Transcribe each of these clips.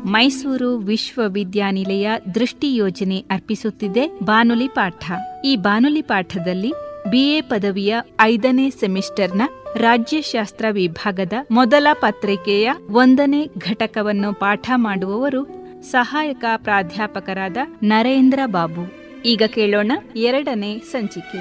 ಮೈಸೂರು ವಿಶ್ವವಿದ್ಯಾನಿಲಯ ದೃಷ್ಟಿ ಯೋಜನೆ ಅರ್ಪಿಸುತ್ತಿದೆ ಬಾನುಲಿ ಪಾಠ. ಈ ಬಾನುಲಿ ಪಾಠದಲ್ಲಿ BA ಪದವಿಯ 5ನೇ ಸೆಮಿಸ್ಟರ್ನ ರಾಜ್ಯಶಾಸ್ತ್ರ ವಿಭಾಗದ ಮೊದಲ ಪತ್ರಿಕೆಯ 1ನೇ ಘಟಕವನ್ನು ಪಾಠ ಮಾಡುವವರು ಸಹಾಯಕ ಪ್ರಾಧ್ಯಾಪಕರಾದ ನರೇಂದ್ರ ಬಾಬು. ಈಗ ಕೇಳೋಣ 2ನೇ ಸಂಚಿಕೆ.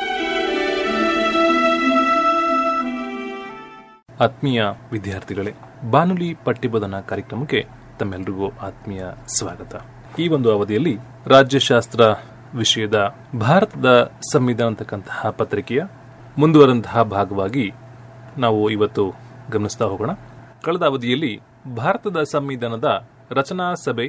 ಆತ್ಮೀಯ ವಿದ್ಯಾರ್ಥಿಗಳೇ, ಬಾನುಲಿ ಪಠ್ಯಬೋಧನಾ ಕಾರ್ಯಕ್ರಮಕ್ಕೆ ತಮ್ಮೆಲ್ಲರಿಗೂ ಆತ್ಮೀಯ ಸ್ವಾಗತ. ಈ ಒಂದು ಅವಧಿಯಲ್ಲಿ ರಾಜ್ಯಶಾಸ್ತ್ರ ವಿಷಯದ ಭಾರತದ ಸಂವಿಧಾನ ಅಂತಕ್ಕಂತಹ ಪತ್ರಿಕೆಯ ಮುಂದುವರೆದಂತಹ ಭಾಗವಾಗಿ ನಾವು ಇವತ್ತು ಗಮನಿಸ್ತಾ ಹೋಗೋಣ. ಕಳೆದ ಅವಧಿಯಲ್ಲಿ ಭಾರತದ ಸಂವಿಧಾನದ ರಚನಾ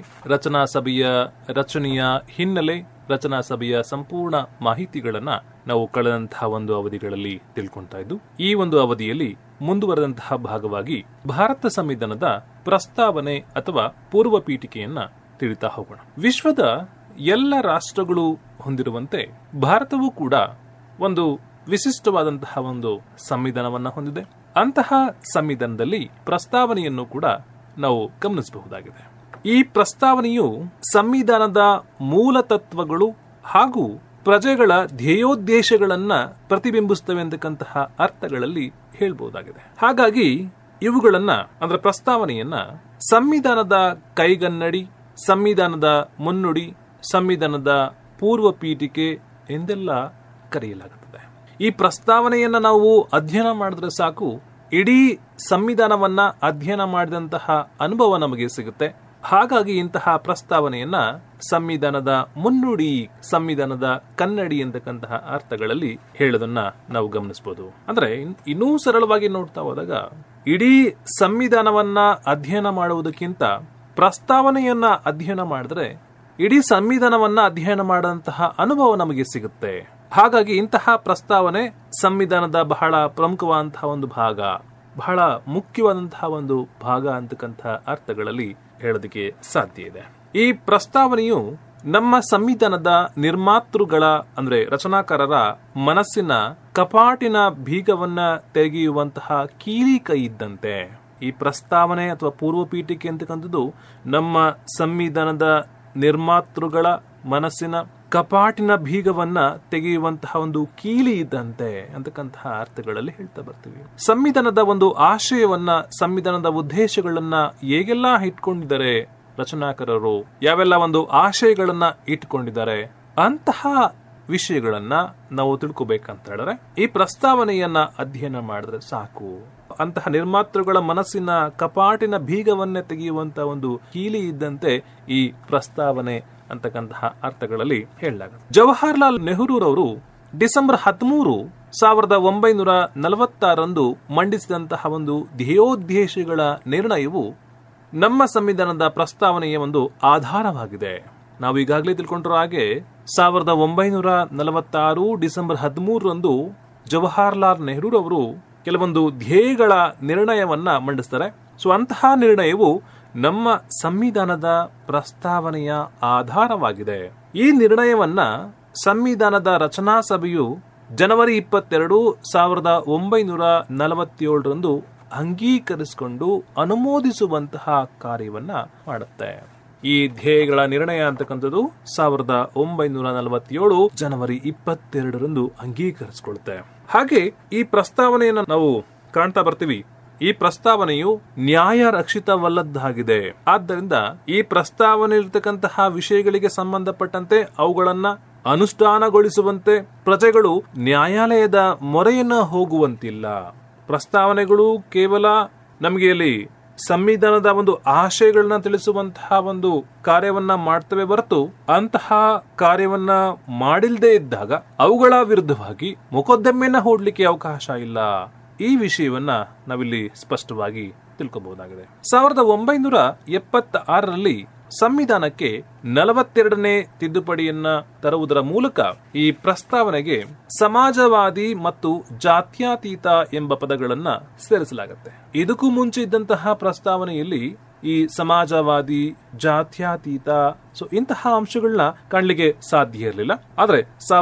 ಸಭೆಯ ರಚನೆಯ ಹಿನ್ನೆಲೆ, ರಚನಾ ಸಭೆಯ ಸಂಪೂರ್ಣ ಮಾಹಿತಿಗಳನ್ನ ನಾವು ಕಳೆದಂತಹ ಒಂದು ಅವಧಿಗಳಲ್ಲಿ ತಿಳ್ಕೊಂತಾ ಇದ್ದು, ಈ ಒಂದು ಅವಧಿಯಲ್ಲಿ ಮುಂದುವರೆದಂತಹ ಭಾಗವಾಗಿ ಭಾರತ ಸಂವಿಧಾನದ ಪ್ರಸ್ತಾವನೆ ಅಥವಾ ಪೂರ್ವ ಪೀಠಿಕೆಯನ್ನ ತಿಳಿತಾ ಹೋಗೋಣ. ವಿಶ್ವದ ಎಲ್ಲ ರಾಷ್ಟ್ರಗಳು ಹೊಂದಿರುವಂತೆ ಭಾರತವೂ ಕೂಡ ಒಂದು ವಿಶಿಷ್ಟವಾದಂತಹ ಒಂದು ಸಂವಿಧಾನವನ್ನ ಹೊಂದಿದೆ. ಅಂತಹ ಸಂವಿಧಾನದಲ್ಲಿ ಪ್ರಸ್ತಾವನೆಯನ್ನು ಕೂಡ ನಾವು ಗಮನಿಸಬಹುದಾಗಿದೆ. ಈ ಪ್ರಸ್ತಾವನೆಯು ಸಂವಿಧಾನದ ಮೂಲ ತತ್ವಗಳು ಹಾಗೂ ಪ್ರಜೆಗಳ ಧ್ಯೇಯೋದ್ದೇಶಗಳನ್ನ ಪ್ರತಿಬಿಂಬಿಸುತ್ತವೆ ಅಂತಕ್ಕಂತಹ ಅರ್ಥಗಳಲ್ಲಿ ಹೇಳಬಹುದಾಗಿದೆ. ಹಾಗಾಗಿ ಇವುಗಳನ್ನ ಅಂದ್ರೆ ಪ್ರಸ್ತಾವನೆಯನ್ನ ಸಂವಿಧಾನದ ಕೈಗನ್ನಡಿ, ಸಂವಿಧಾನದ ಮುನ್ನುಡಿ, ಸಂವಿಧಾನದ ಪೂರ್ವ ಪೀಠಿಕೆ ಎಂದೆಲ್ಲ ಕರೆಯಲಾಗುತ್ತದೆ. ಈ ಪ್ರಸ್ತಾವನೆಯನ್ನ ನಾವು ಅಧ್ಯಯನ ಮಾಡಿದ್ರೆ ಸಾಕು, ಇಡೀ ಸಂವಿಧಾನವನ್ನ ಅಧ್ಯಯನ ಮಾಡಿದಂತಹ ಅನುಭವ ನಮಗೆ ಸಿಗುತ್ತೆ. ಹಾಗಾಗಿ ಇಂತಹ ಪ್ರಸ್ತಾವನೆಯನ್ನ ಸಂವಿಧಾನದ ಮುನ್ನುಡಿ, ಸಂವಿಧಾನದ ಕನ್ನಡಿ ಎಂತಕ್ಕಂತಹ ಅರ್ಥಗಳಲ್ಲಿ ಹೇಳೋದನ್ನ ನಾವು ಗಮನಿಸಬಹುದು. ಅಂದ್ರೆ ಇನ್ನೂ ಸರಳವಾಗಿ ನೋಡ್ತಾ ಹೋದಾಗ, ಇಡೀ ಸಂವಿಧಾನವನ್ನ ಅಧ್ಯಯನ ಮಾಡುವುದಕ್ಕಿಂತ ಪ್ರಸ್ತಾವನೆಯನ್ನ ಅಧ್ಯಯನ ಮಾಡಿದ್ರೆ ಇಡೀ ಸಂವಿಧಾನವನ್ನ ಅಧ್ಯಯನ ಮಾಡಿದಂತಹ ಅನುಭವ ನಮಗೆ ಸಿಗುತ್ತೆ. ಹಾಗಾಗಿ ಇಂತಹ ಪ್ರಸ್ತಾವನೆ ಸಂವಿಧಾನದ ಬಹಳ ಪ್ರಮುಖವಾದಂತಹ ಒಂದು ಭಾಗ, ಬಹಳ ಮುಖ್ಯವಾದಂತಹ ಒಂದು ಭಾಗ ಅಂತಕ್ಕಂತಹ ಅರ್ಥಗಳಲ್ಲಿ ಹೇಳೋದಕ್ಕೆ ಸಾಧ್ಯ ಇದೆ. ಈ ಪ್ರಸ್ತಾವನೆಯು ನಮ್ಮ ಸಂವಿಧಾನದ ನಿರ್ಮಾತೃಗಳ ಅಂದ್ರೆ ರಚನಾಕಾರರ ಮನಸ್ಸಿನ ಕಪಾಟಿನ ಬೀಗವನ್ನ ತೆಗೆಯುವಂತಹ ಕೀಲಿ ಕೈ ಇದ್ದಂತೆ. ಈ ಪ್ರಸ್ತಾವನೆ ಅಥವಾ ಪೂರ್ವ ಪೀಠಿಕೆ ಅಂತಕ್ಕಂಥದ್ದು ನಮ್ಮ ಸಂವಿಧಾನದ ನಿರ್ಮಾತೃಗಳ ಮನಸ್ಸಿನ ಕಪಾಟಿನ ಬೀಗವನ್ನ ತೆಗೆಯುವಂತಹ ಒಂದು ಕೀಲಿ ಇದ್ದಂತೆ ಅಂತಕ್ಕಂತಹ ಅರ್ಥಗಳಲ್ಲಿ ಹೇಳ್ತಾ ಬರ್ತೀವಿ. ಸಂವಿಧಾನದ ಒಂದು ಆಶಯವನ್ನ, ಸಂವಿಧಾನದ ಉದ್ದೇಶಗಳನ್ನ ಹೇಗೆಲ್ಲ ಇಟ್ಕೊಂಡಿದ್ದಾರೆ ರಚನಾಕಾರರು, ಯಾವೆಲ್ಲ ಒಂದು ಆಶಯಗಳನ್ನ ಇಟ್ಕೊಂಡಿದ್ದಾರೆ, ಅಂತಹ ವಿಷಯಗಳನ್ನ ನಾವು ತಿಳ್ಕೊಬೇಕಂತ ಹೇಳಿದ್ರೆ ಈ ಪ್ರಸ್ತಾವನೆಯನ್ನ ಅಧ್ಯಯನ ಮಾಡಿದ್ರೆ ಸಾಕು. ಅಂತಹ ನಿರ್ಮಾತೃಗಳ ಮನಸ್ಸಿನ ಕಪಾಟಿನ ಬೀಗವನ್ನೇ ತೆಗೆಯುವಂತಹ ಒಂದು ಕೀಲಿ ಇದ್ದಂತೆ ಈ ಪ್ರಸ್ತಾವನೆ ಅಂತಕ್ಕಂತಹ ಅರ್ಥಗಳಲ್ಲಿ ಹೇಳಲಾಗುತ್ತೆ. ಜವಾಹರ್ಲಾಲ್ ನೆಹರೂರವರು ಡಿಸೆಂಬರ್ 13, 1946 ಮಂಡಿಸಿದಂತಹ ಒಂದು ಧ್ಯೇಯೋದ್ದೇಶಗಳ ನಿರ್ಣಯವು ನಮ್ಮ ಸಂವಿಧಾನದ ಪ್ರಸ್ತಾವನೆಯ ಒಂದು ಆಧಾರವಾಗಿದೆ. ನಾವು ಈಗಾಗಲೇ ತಿಳ್ಕೊಂಡಿರೋ ಹಾಗೆ 1946 ಡಿಸೆಂಬರ್ 13 ಜವಾಹರ್ಲಾಲ್ ನೆಹರೂರವರು ಕೆಲವೊಂದು ಧ್ಯೇಯಗಳ ನಿರ್ಣಯವನ್ನ ಮಂಡಿಸ್ತಾರೆ. ಸೊ ಅಂತಹ ನಿರ್ಣಯವು ನಮ್ಮ ಸಂವಿಧಾನದ ಪ್ರಸ್ತಾವನೆಯ ಆಧಾರವಾಗಿದೆ. ಈ ನಿರ್ಣಯವನ್ನ ಸಂವಿಧಾನದ ರಚನಾ ಸಭೆಯು ಜನವರಿ 22, 1947 ಅಂಗೀಕರಿಸಿಕೊಂಡು ಅನುಮೋದಿಸುವಂತಹ ಕಾರ್ಯವನ್ನ ಮಾಡುತ್ತೆ. ಈ ಧ್ಯೇಯಗಳ ನಿರ್ಣಯ ಅಂತಕ್ಕಂಥದ್ದು 1947 ಜನವರಿ 22 ಅಂಗೀಕರಿಸಿಕೊಳ್ಳುತ್ತೆ. ಹಾಗೆ ಈ ಪ್ರಸ್ತಾವನೆಯನ್ನು ನಾವು ಕಾಣ್ತಾ ಬರ್ತೀವಿ. ಈ ಪ್ರಸ್ತಾವನೆಯು ನ್ಯಾಯ ರಕ್ಷಿತವಲ್ಲದ್ದಾಗಿದೆ. ಆದ್ದರಿಂದ ಈ ಪ್ರಸ್ತಾವನೆಯಲ್ಲಿರತಕ್ಕಂತಹ ವಿಷಯಗಳಿಗೆ ಸಂಬಂಧಪಟ್ಟಂತೆ ಅವುಗಳನ್ನ ಅನುಷ್ಠಾನಗೊಳಿಸುವಂತೆ ಪ್ರಜೆಗಳು ನ್ಯಾಯಾಲಯದ ಮೊರೆಯನ್ನ ಹೋಗುವಂತಿಲ್ಲ. ಪ್ರಸ್ತಾವನೆಗಳು ಕೇವಲ ನಮಗೆ ಇಲ್ಲಿ ಸಂವಿಧಾನದ ಒಂದು ಆಶಯಗಳನ್ನ ತಿಳಿಸುವಂತಹ ಒಂದು ಕಾರ್ಯವನ್ನ ಮಾಡ್ತವೆ ಹೊರತು, ಅಂತಹ ಕಾರ್ಯವನ್ನ ಮಾಡಿಲ್ಲದೆ ಇದ್ದಾಗ ಅವುಗಳ ವಿರುದ್ಧವಾಗಿ ಮೊಕದ್ದಮೆಯನ್ನ ಹೂಡ್ಲಿಕ್ಕೆ ಅವಕಾಶ ಇಲ್ಲ. ಈ ವಿಷಯವನ್ನ ನಾವಿಲ್ಲಿ ಸ್ಪಷ್ಟವಾಗಿ ತಿಳ್ಕೋಬಹುದಾಗಿದೆ. 1976 ಸಂವಿಧಾನಕ್ಕೆ 42ನೇ ತಿದ್ದುಪಡಿಯನ್ನ ತರುವುದರ ಮೂಲಕ ಈ ಪ್ರಸ್ತಾವನೆಗೆ ಸಮಾಜವಾದಿ ಮತ್ತು ಜಾತ್ಯತೀತ ಎಂಬ ಪದಗಳನ್ನ ಸೇರಿಸಲಾಗುತ್ತೆ. ಇದಕ್ಕೂ ಮುಂಚೆ ಇದ್ದಂತಹ ಪ್ರಸ್ತಾವನೆಯಲ್ಲಿ ಈ ಸಮಾಜವಾದಿ, ಜಾತ್ಯತೀತ, ಸೊ ಇಂತಹ ಅಂಶಗಳನ್ನ ಕಾಣಲಿಕ್ಕೆ ಸಾಧ್ಯ ಇರಲಿಲ್ಲ. ಆದರೆ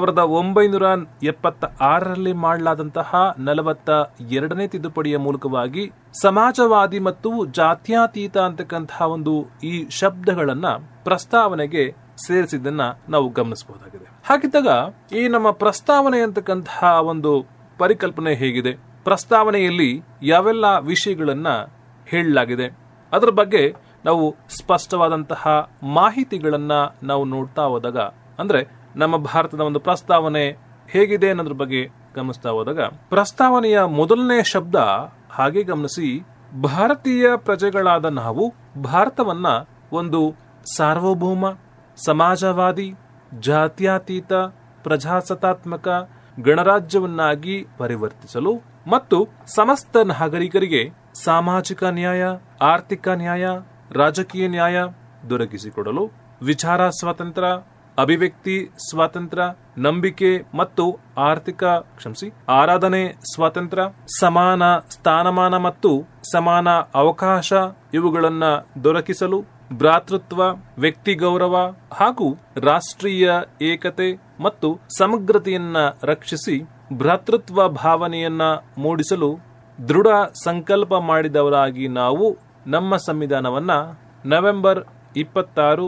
1976ರಲ್ಲಿ ಮಾಡಲಾದಂತಹ 42ನೇ ತಿದ್ದುಪಡಿಯ ಮೂಲಕವಾಗಿ ಸಮಾಜವಾದಿ ಮತ್ತು ಜಾತ್ಯತೀತ ಅಂತಕ್ಕಂತಹ ಒಂದು ಈ ಶಬ್ದಗಳನ್ನ ಪ್ರಸ್ತಾವನೆಗೆ ಸೇರಿಸಿದ್ದನ್ನ ನಾವು ಗಮನಿಸಬಹುದಾಗಿದೆ. ಹಾಗಿದ್ದಾಗ ಈ ನಮ್ಮ ಪ್ರಸ್ತಾವನೆ ಅಂತಕ್ಕಂತಹ ಒಂದು ಪರಿಕಲ್ಪನೆ ಹೇಗಿದೆ, ಪ್ರಸ್ತಾವನೆಯಲ್ಲಿ ಯಾವೆಲ್ಲ ವಿಷಯಗಳನ್ನ ಹೇಳಲಾಗಿದೆ, ಅದರ ಬಗ್ಗೆ ನಾವು ಸ್ಪಷ್ಟವಾದಂತಹ ಮಾಹಿತಿಗಳನ್ನ ನಾವು ನೋಡ್ತಾ ಹೋದಾಗ, ಅಂದ್ರೆ ನಮ್ಮ ಭಾರತದ ಒಂದು ಪ್ರಸ್ತಾವನೆ ಹೇಗಿದೆ ಅನ್ನೋದ್ರ ಬಗ್ಗೆ ಗಮನಿಸ್ತಾ ಹೋದಾಗ, ಪ್ರಸ್ತಾವನೆಯ ಮೊದಲನೇ ಶಬ್ದ ಹಾಗೆ ಗಮನಿಸಿ, ಭಾರತೀಯ ಪ್ರಜೆಗಳಾದ ನಾವು ಭಾರತವನ್ನ ಒಂದು ಸಾರ್ವಭೌಮ, ಸಮಾಜವಾದಿ, ಜಾತ್ಯತೀತ, ಪ್ರಜಾಸತ್ತಾತ್ಮಕ ಗಣರಾಜ್ಯವನ್ನಾಗಿ ಪರಿವರ್ತಿಸಲು ಮತ್ತು ಸಮಸ್ತ ನಾಗರಿಕರಿಗೆ ಸಾಮಾಜಿಕ ನ್ಯಾಯ, ಆರ್ಥಿಕ ನ್ಯಾಯ, ರಾಜಕೀಯ ನ್ಯಾಯ ದೊರಕಿಸಿಕೊಡಲು ವಿಚಾರ ಸ್ವಾತಂತ್ರ್ಯ, ಅಭಿವ್ಯಕ್ತಿ ಸ್ವಾತಂತ್ರ್ಯ, ನಂಬಿಕೆ ಮತ್ತು ಆರಾಧನೆ ಸ್ವಾತಂತ್ರ್ಯ, ಸಮಾನ ಸ್ಥಾನಮಾನ ಮತ್ತು ಸಮಾನ ಅವಕಾಶ ಇವುಗಳನ್ನ ದೊರಕಿಸಲು, ಭ್ರಾತೃತ್ವ, ವ್ಯಕ್ತಿ ಗೌರವ ಹಾಗೂ ರಾಷ್ಟ್ರೀಯ ಏಕತೆ ಮತ್ತು ಸಮಗ್ರತೆಯನ್ನ ರಕ್ಷಿಸಿ ಭ್ರಾತೃತ್ವ ಭಾವನೆಯನ್ನ ಮೂಡಿಸಲು ದೃಢ ಸಂಕಲ್ಪ ಮಾಡಿದವರಾಗಿ ನಾವು ನಮ್ಮ ಸಂವಿಧಾನವನ್ನ ನವೆಂಬರ್ 26,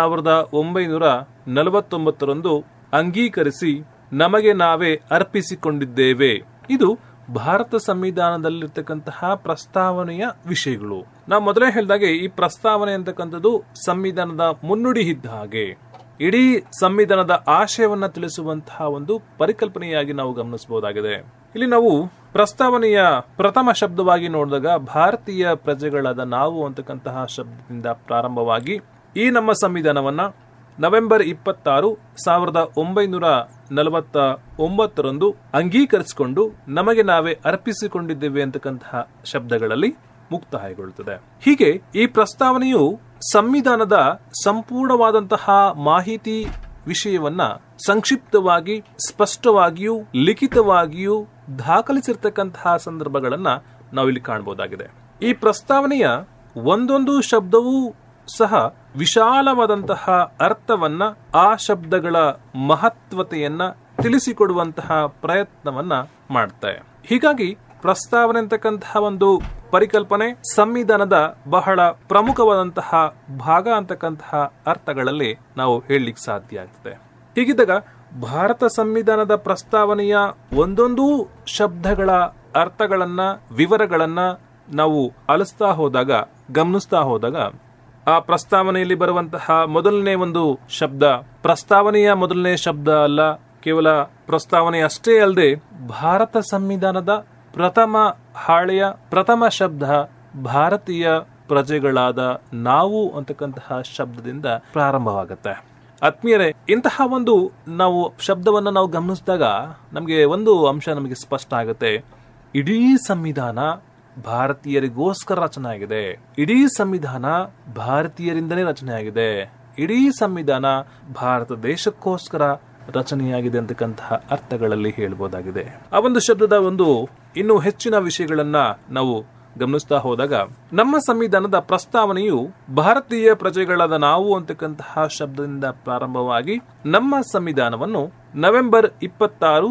1949 ಅಂಗೀಕರಿಸಿ ನಮಗೆ ನಾವೇ ಅರ್ಪಿಸಿಕೊಂಡಿದ್ದೇವೆ. ಇದು ಭಾರತ ಸಂವಿಧಾನದಲ್ಲಿರ್ತಕ್ಕಂತಹ ಪ್ರಸ್ತಾವನೆಯ ವಿಷಯಗಳು. ನಾವು ಮೊದಲೇ ಹೇಳಿದಾಗೆ ಈ ಪ್ರಸ್ತಾವನೆ ಅಂತಕ್ಕಂಥದ್ದು ಸಂವಿಧಾನದ ಮುನ್ನುಡಿ ಇದ್ದ ಹಾಗೆ ಇಡೀ ಸಂವಿಧಾನದ ಆಶಯವನ್ನ ತಿಳಿಸುವಂತಹ ಒಂದು ಪರಿಕಲ್ಪನೆಯಾಗಿ ನಾವು ಗಮನಿಸಬಹುದಾಗಿದೆ. ಇಲ್ಲಿ ನಾವು ಪ್ರಸ್ತಾವನೆಯ ಪ್ರಥಮ ಶಬ್ದವಾಗಿ ನೋಡಿದಾಗ ಭಾರತೀಯ ಪ್ರಜೆಗಳಾದ ನಾವು ಅಂತಕ್ಕಂತಹ ಶಬ್ದದಿಂದ ಪ್ರಾರಂಭವಾಗಿ ಈ ನಮ್ಮ ಸಂವಿಧಾನವನ್ನ ನವೆಂಬರ್ 26, 1949 ಅಂಗೀಕರಿಸಿಕೊಂಡು ನಮಗೆ ನಾವೇ ಅರ್ಪಿಸಿಕೊಂಡಿದ್ದೇವೆ ಅಂತಕ್ಕಂತಹ ಶಬ್ದಗಳಲ್ಲಿ ಮುಕ್ತಾಯಗೊಳ್ಳುತ್ತದೆ. ಹೀಗೆ ಈ ಪ್ರಸ್ತಾವನೆಯು ಸಂವಿಧಾನದ ಸಂಪೂರ್ಣವಾದಂತಹ ಮಾಹಿತಿ ವಿಷಯವನ್ನ ಸಂಕ್ಷಿಪ್ತವಾಗಿ, ಸ್ಪಷ್ಟವಾಗಿಯೂ, ಲಿಖಿತವಾಗಿಯೂ ದಾಖಲಿಸಿರ್ತಕ್ಕಂತಹ ಸಂದರ್ಭಗಳನ್ನ ನಾವಿಲ್ಲಿ ಕಾಣಬಹುದಾಗಿದೆ. ಈ ಪ್ರಸ್ತಾವನೆಯ ಒಂದೊಂದು ಶಬ್ದವೂ ಸಹ ವಿಶಾಲವಾದಂತಹ ಅರ್ಥವನ್ನ, ಆ ಶಬ್ದಗಳ ಮಹತ್ವತೆಯನ್ನ ತಿಳಿಸಿಕೊಡುವಂತಹ ಪ್ರಯತ್ನವನ್ನ ಮಾಡುತ್ತೆ. ಹೀಗಾಗಿ ಪ್ರಸ್ತಾವನೆ ಅಂತಕ್ಕಂತಹ ಒಂದು ಪರಿಕಲ್ಪನೆ ಸಂವಿಧಾನದ ಬಹಳ ಪ್ರಮುಖವಾದಂತಹ ಭಾಗ ಅಂತಕ್ಕಂತಹ ಅರ್ಥಗಳಲ್ಲಿ ನಾವು ಹೇಳಲಿಕ್ಕೆ ಸಾಧ್ಯ ಆಗ್ತದೆ. ಹೀಗಿದ್ದಾಗ ಭಾರತ ಸಂವಿಧಾನದ ಪ್ರಸ್ತಾವನೆಯ ಒಂದೊಂದು ಶಬ್ದಗಳ ಅರ್ಥಗಳನ್ನ, ವಿವರಗಳನ್ನ ನಾವು ಆಲಿಸ್ತಾ ಹೋದಾಗ, ಗಮನಿಸ್ತಾ ಹೋದಾಗ, ಆ ಪ್ರಸ್ತಾವನೆಯಲ್ಲಿ ಬರುವಂತಹ ಮೊದಲನೇ ಒಂದು ಶಬ್ದ ಪ್ರಸ್ತಾವನೆಯ ಮೊದಲನೇ ಶಬ್ದ ಅಲ್ಲ, ಕೇವಲ ಪ್ರಸ್ತಾವನೆ ಅಷ್ಟೇ ಅಲ್ಲದೆ ಭಾರತ ಸಂವಿಧಾನದ ಪ್ರಥಮ ಹಾಳೆಯ ಪ್ರಥಮ ಶಬ್ದ ಭಾರತೀಯ ಪ್ರಜೆಗಳಾದ ನಾವು ಅಂತಕ್ಕಂತಹ ಶಬ್ದದಿಂದ ಪ್ರಾರಂಭವಾಗುತ್ತೆ. ಆತ್ಮೀಯರೇ, ಇಂತಹ ಒಂದು ನಾವು ಶಬ್ದವನ್ನ ನಾವು ಗಮನಿಸಿದಾಗ ನಮಗೆ ಒಂದು ಅಂಶ ನಮಗೆ ಸ್ಪಷ್ಟ ಆಗುತ್ತೆ. ಇಡೀ ಸಂವಿಧಾನ ಭಾರತೀಯರಿಗೋಸ್ಕರ ರಚನೆ ಆಗಿದೆ. ಇಡೀ ಸಂವಿಧಾನ ಭಾರತೀಯರಿಂದಲೇ ರಚನೆ ಆಗಿದೆ. ಇಡೀ ಸಂವಿಧಾನ ಭಾರತ ದೇಶಕ್ಕೋಸ್ಕರ ರಚನೆಯಾಗಿದೆ ಅಂತಕ್ಕಂತಹ ಅರ್ಥಗಳಲ್ಲಿ ಹೇಳಬಹುದಾಗಿದೆ. ಆ ಒಂದು ಶಬ್ದದ ಒಂದು ಇನ್ನೂ ಹೆಚ್ಚಿನ ವಿಷಯಗಳನ್ನ ನಾವು ಗಮನಿಸ್ತಾ ಹೋದಾಗ ನಮ್ಮ ಸಂವಿಧಾನದ ಪ್ರಸ್ತಾವನೆಯು ಭಾರತೀಯ ಪ್ರಜೆಗಳಾದ ನಾವು ಅಂತಕ್ಕಂತಹ ಶಬ್ದದಿಂದ ಪ್ರಾರಂಭವಾಗಿ ನಮ್ಮ ಸಂವಿಧಾನವನ್ನು ನವೆಂಬರ್ 26,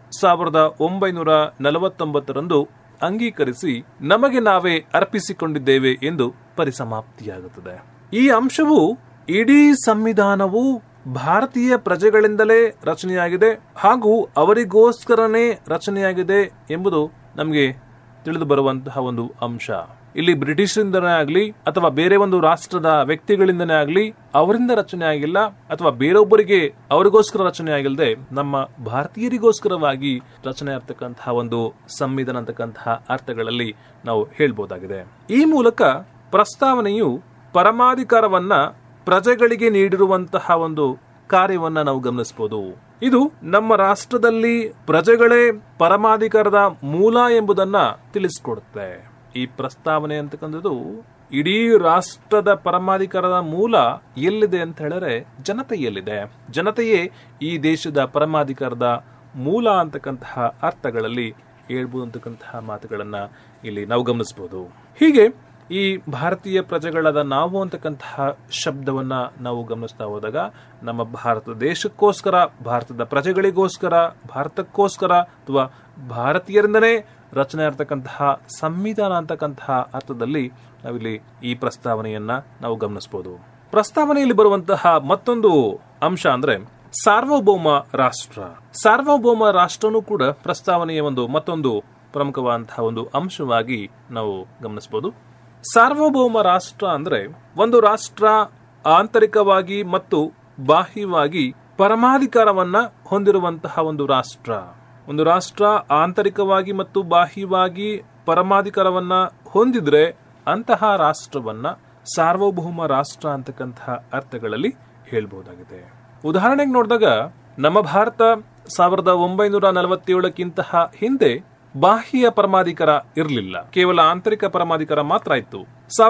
1949 ಅಂಗೀಕರಿಸಿ ನಮಗೆ ನಾವೇ ಅರ್ಪಿಸಿಕೊಂಡಿದ್ದೇವೆ ಎಂದು ಪರಿಸಮಾಪ್ತಿಯಾಗುತ್ತದೆ. ಈ ಅಂಶವು ಇಡೀ ಸಂವಿಧಾನವು ಭಾರತೀಯ ಪ್ರಜೆಗಳಿಂದಲೇ ರಚನೆಯಾಗಿದೆ ಹಾಗೂ ಅವರಿಗೋಸ್ಕರನೇ ರಚನೆಯಾಗಿದೆ ಎಂಬುದು ನಮಗೆ ತಿಳಿದು ಬರುವಂತಹ ಒಂದು ಅಂಶ. ಇಲ್ಲಿ ಬ್ರಿಟಿಷರಿಂದನೇ ಆಗಲಿ ಅಥವಾ ಬೇರೆ ಒಂದು ರಾಷ್ಟ್ರದ ವ್ಯಕ್ತಿಗಳಿಂದನೇ ಆಗಲಿ ಅವರಿಂದ ರಚನೆ ಆಗಿಲ್ಲ, ಅಥವಾ ಬೇರೊಬ್ಬರಿಗೆ ಅವರಿಗೋಸ್ಕರ ರಚನೆ ಆಗಿಲ್ಲದೆ ನಮ್ಮ ಭಾರತೀಯರಿಗೋಸ್ಕರವಾಗಿ ರಚನೆ ಆಗ್ತಕ್ಕಂತಹ ಒಂದು ಸಂವಿಧಾನ ಅಂತಕ್ಕಂತಹ ಅರ್ಥಗಳಲ್ಲಿ ನಾವು ಹೇಳ್ಬಹುದಾಗಿದೆ. ಈ ಮೂಲಕ ಪ್ರಸ್ತಾವನೆಯು ಪರಮಾಧಿಕಾರವನ್ನ ಪ್ರಜೆಗಳಿಗೆ ನೀಡಿರುವಂತಹ ಒಂದು ಕಾರ್ಯವನ್ನ ನಾವು ಗಮನಿಸಬಹುದು. ಇದು ನಮ್ಮ ರಾಷ್ಟ್ರದಲ್ಲಿ ಪ್ರಜೆಗಳೇ ಪರಮಾಧಿಕಾರದ ಮೂಲ ಎಂಬುದನ್ನ ತಿಳಿಸಿಕೊಡುತ್ತೆ. ಈ ಪ್ರಸ್ತಾವನೆ ಅಂತಕ್ಕಂಥದ್ದು ಇಡೀ ರಾಷ್ಟ್ರದ ಪರಮಾಧಿಕಾರದ ಮೂಲ ಎಲ್ಲಿದೆ ಅಂತ ಹೇಳಿದ್ರೆ ಜನತೆಯಲ್ಲಿದೆ. ಜನತೆಯೇ ಈ ದೇಶದ ಪರಮಾಧಿಕಾರದ ಮೂಲ ಅಂತಕ್ಕಂತಹ ಅರ್ಥಗಳಲ್ಲಿ ಹೇಳ್ಬೋದು ಅಂತಕ್ಕಂತಹ ಮಾತುಗಳನ್ನ ಇಲ್ಲಿ ನಾವು ಗಮನಿಸಬಹುದು. ಹೀಗೆ ಈ ಭಾರತೀಯ ಪ್ರಜೆಗಳಾದ ನಾವು ಅಂತಕ್ಕಂತಹ ಶಬ್ದವನ್ನ ನಾವು ಗಮನಿಸ್ತಾ ಹೋದಾಗ ನಮ್ಮ ಭಾರತ ದೇಶಕ್ಕೋಸ್ಕರ, ಭಾರತದ ಪ್ರಜೆಗಳಿಗೋಸ್ಕರ, ಭಾರತಕ್ಕೋಸ್ಕರ ಅಥವಾ ಭಾರತೀಯರಿಂದನೇ ರಚನೆ ಇರತಕ್ಕಂತಹ ಸಂವಿಧಾನ ಅಂತಕ್ಕಂತಹ ಅರ್ಥದಲ್ಲಿ ನಾವಿಲ್ಲಿ ಈ ಪ್ರಸ್ತಾವನೆಯನ್ನ ನಾವು ಗಮನಿಸಬಹುದು. ಪ್ರಸ್ತಾವನೆಯಲ್ಲಿ ಬರುವಂತಹ ಮತ್ತೊಂದು ಅಂಶ ಅಂದ್ರೆ ಸಾರ್ವಭೌಮ ರಾಷ್ಟ್ರ. ಸಾರ್ವಭೌಮ ರಾಷ್ಟ್ರನೂ ಕೂಡ ಪ್ರಸ್ತಾವನೆಯ ಮತ್ತೊಂದು ಪ್ರಮುಖವಾದಂತಹ ಒಂದು ಅಂಶವಾಗಿ ನಾವು ಗಮನಿಸಬಹುದು. ಸಾರ್ವಭೌಮ ರಾಷ್ಟ್ರ ಅಂದ್ರೆ ಒಂದು ರಾಷ್ಟ್ರ ಆಂತರಿಕವಾಗಿ ಮತ್ತು ಬಾಹ್ಯವಾಗಿ ಪರಮಾಧಿಕಾರವನ್ನ ಹೊಂದಿರುವಂತಹ ಒಂದು ರಾಷ್ಟ್ರ. ಒಂದು ರಾಷ್ಟ್ರ ಆಂತರಿಕವಾಗಿ ಮತ್ತು ಬಾಹ್ಯವಾಗಿ ಪರಮಾಧಿಕಾರವನ್ನ ಹೊಂದಿದ್ರೆ ಅಂತಹ ರಾಷ್ಟ್ರವನ್ನ ಸಾರ್ವಭೌಮ ರಾಷ್ಟ್ರ ಅಂತಕ್ಕಂತಹ ಅರ್ಥಗಳಲ್ಲಿ ಹೇಳ್ಬಹುದಾಗಿದೆ. ಉದಾಹರಣೆಗೆ ನೋಡಿದಾಗ ನಮ್ಮ ಭಾರತ 1947ಕ್ಕಿಂತ ಹಿಂದೆ ಬಾಹ್ಯ ಪರಮಾಧಿಕಾರ ಇರಲಿಲ್ಲ, ಕೇವಲ ಆಂತರಿಕ ಪರಮಾಧಿಕಾರ ಮಾತ್ರ ಇತ್ತು.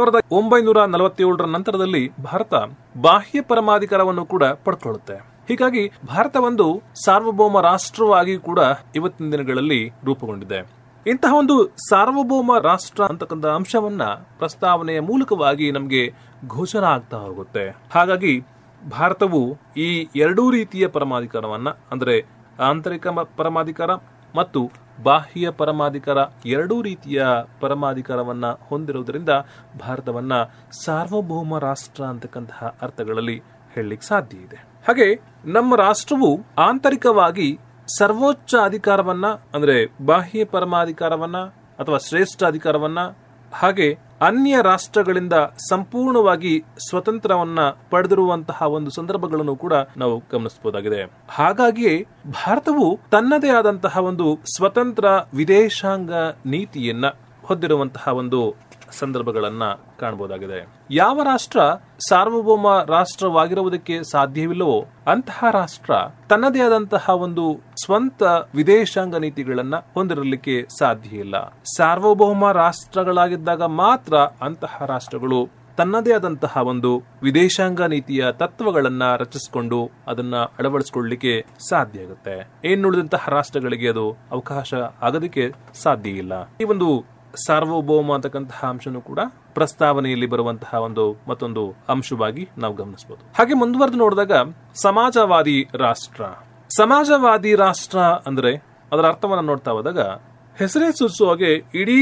1947ರ ನಂತರದಲ್ಲಿ ಭಾರತ ಬಾಹ್ಯ ಪರಮಾಧಿಕಾರವನ್ನು ಕೂಡ ಪಡ್ಕೊಳ್ಳುತ್ತೆ. ಹೀಗಾಗಿ ಭಾರತ ಒಂದು ಸಾರ್ವಭೌಮ ರಾಷ್ಟ್ರವಾಗಿ ಕೂಡ ಇವತ್ತಿನ ದಿನಗಳಲ್ಲಿ ರೂಪುಗೊಂಡಿದೆ. ಇಂತಹ ಒಂದು ಸಾರ್ವಭೌಮ ರಾಷ್ಟ್ರ ಅಂತಕ್ಕಂಥ ಅಂಶವನ್ನ ಪ್ರಸ್ತಾವನೆಯ ಮೂಲಕವಾಗಿ ನಮಗೆ ಗೋಚರ ಆಗ್ತಾ ಹೋಗುತ್ತೆ. ಹಾಗಾಗಿ ಭಾರತವು ಈ ಎರಡೂ ರೀತಿಯ ಪರಮಾಧಿಕಾರವನ್ನ, ಅಂದ್ರೆ ಆಂತರಿಕ ಪರಮಾಧಿಕಾರ ಮತ್ತು ಬಾಹ್ಯ ಪರಮಾಧಿಕಾರ, ಎರಡೂ ರೀತಿಯ ಪರಮಾಧಿಕಾರವನ್ನ ಹೊಂದಿರುವುದರಿಂದ ಭಾರತವನ್ನ ಸಾರ್ವಭೌಮ ರಾಷ್ಟ್ರ ಅಂತಕ್ಕಂತಹ ಅರ್ಥಗಳಲ್ಲಿ ಹೇಳಲಿಕ್ಕೆ ಸಾಧ್ಯ ಇದೆ. ಹಾಗೆ ನಮ್ಮ ರಾಷ್ಟ್ರವು ಆಂತರಿಕವಾಗಿ ಸರ್ವೋಚ್ಚ ಅಧಿಕಾರವನ್ನ, ಅಂದ್ರೆ ಬಾಹ್ಯ ಪರಮಾಧಿಕಾರವನ್ನ ಅಥವಾ ಶ್ರೇಷ್ಠ ಅಧಿಕಾರವನ್ನ, ಹಾಗೆ ಅನ್ಯ ರಾಷ್ಟ್ರಗಳಿಂದ ಸಂಪೂರ್ಣವಾಗಿ ಸ್ವತಂತ್ರವನ್ನ ಪಡೆದಿರುವಂತಹ ಒಂದು ಸಂದರ್ಭಗಳನ್ನು ಕೂಡ ನಾವು ಗಮನಿಸಬಹುದಾಗಿದೆ. ಹಾಗಾಗಿಯೇ ಭಾರತವು ತನ್ನದೇ ಆದಂತಹ ಒಂದು ಸ್ವತಂತ್ರ ವಿದೇಶಾಂಗ ನೀತಿಯನ್ನ ಹೊಂದಿರುವಂತಹ ಒಂದು ಸಂದರ್ಭಗಳನ್ನ ಕಾಣಬಹುದಾಗಿದೆ. ಯಾವ ರಾಷ್ಟ್ರ ಸಾರ್ವಭೌಮ ರಾಷ್ಟ್ರವಾಗಿರುವುದಕ್ಕೆ ಸಾಧ್ಯವಿಲ್ಲವೋ ಅಂತಹ ರಾಷ್ಟ್ರ ತನ್ನದೇ ಆದಂತಹ ಒಂದು ಸ್ವಂತ ವಿದೇಶಾಂಗ ನೀತಿಗಳನ್ನ ಹೊಂದಿರಲಿಕ್ಕೆ ಸಾಧ್ಯ ಇಲ್ಲ. ಸಾರ್ವಭೌಮ ರಾಷ್ಟ್ರಗಳಾಗಿದ್ದಾಗ ಮಾತ್ರ ಅಂತಹ ರಾಷ್ಟ್ರಗಳು ತನ್ನದೇ ಆದಂತಹ ಒಂದು ವಿದೇಶಾಂಗ ನೀತಿಯ ತತ್ವಗಳನ್ನ ರಚಿಸಿಕೊಂಡು ಅದನ್ನ ಅಳವಡಿಸಿಕೊಳ್ಳಲಿಕ್ಕೆ ಸಾಧ್ಯ ಆಗುತ್ತೆ. ಇನ್ನುಳಿದಂತಹ ರಾಷ್ಟ್ರಗಳಿಗೆ ಅದು ಅವಕಾಶ ಆಗೋದಕ್ಕೆ ಸಾಧ್ಯ ಇಲ್ಲ. ಈ ಒಂದು ಸಾರ್ವಭೌಮ ಅಂತಕ್ಕಂತಹ ಅಂಶನೂ ಕೂಡ ಪ್ರಸ್ತಾವನೆಯಲ್ಲಿ ಬರುವಂತಹ ಮತ್ತೊಂದು ಅಂಶವಾಗಿ ನಾವು ಗಮನಿಸಬಹುದು. ಹಾಗೆ ಮುಂದುವರೆದು ನೋಡಿದಾಗ ಸಮಾಜವಾದಿ ರಾಷ್ಟ್ರ. ಸಮಾಜವಾದಿ ರಾಷ್ಟ್ರ ಅಂದ್ರೆ ಅದರ ಅರ್ಥವನ್ನ ನೋಡ್ತಾ ಹೋದಾಗ ಹೆಸರೇ ಸೂಚಿಸುವ ಹಾಗೆ ಇಡೀ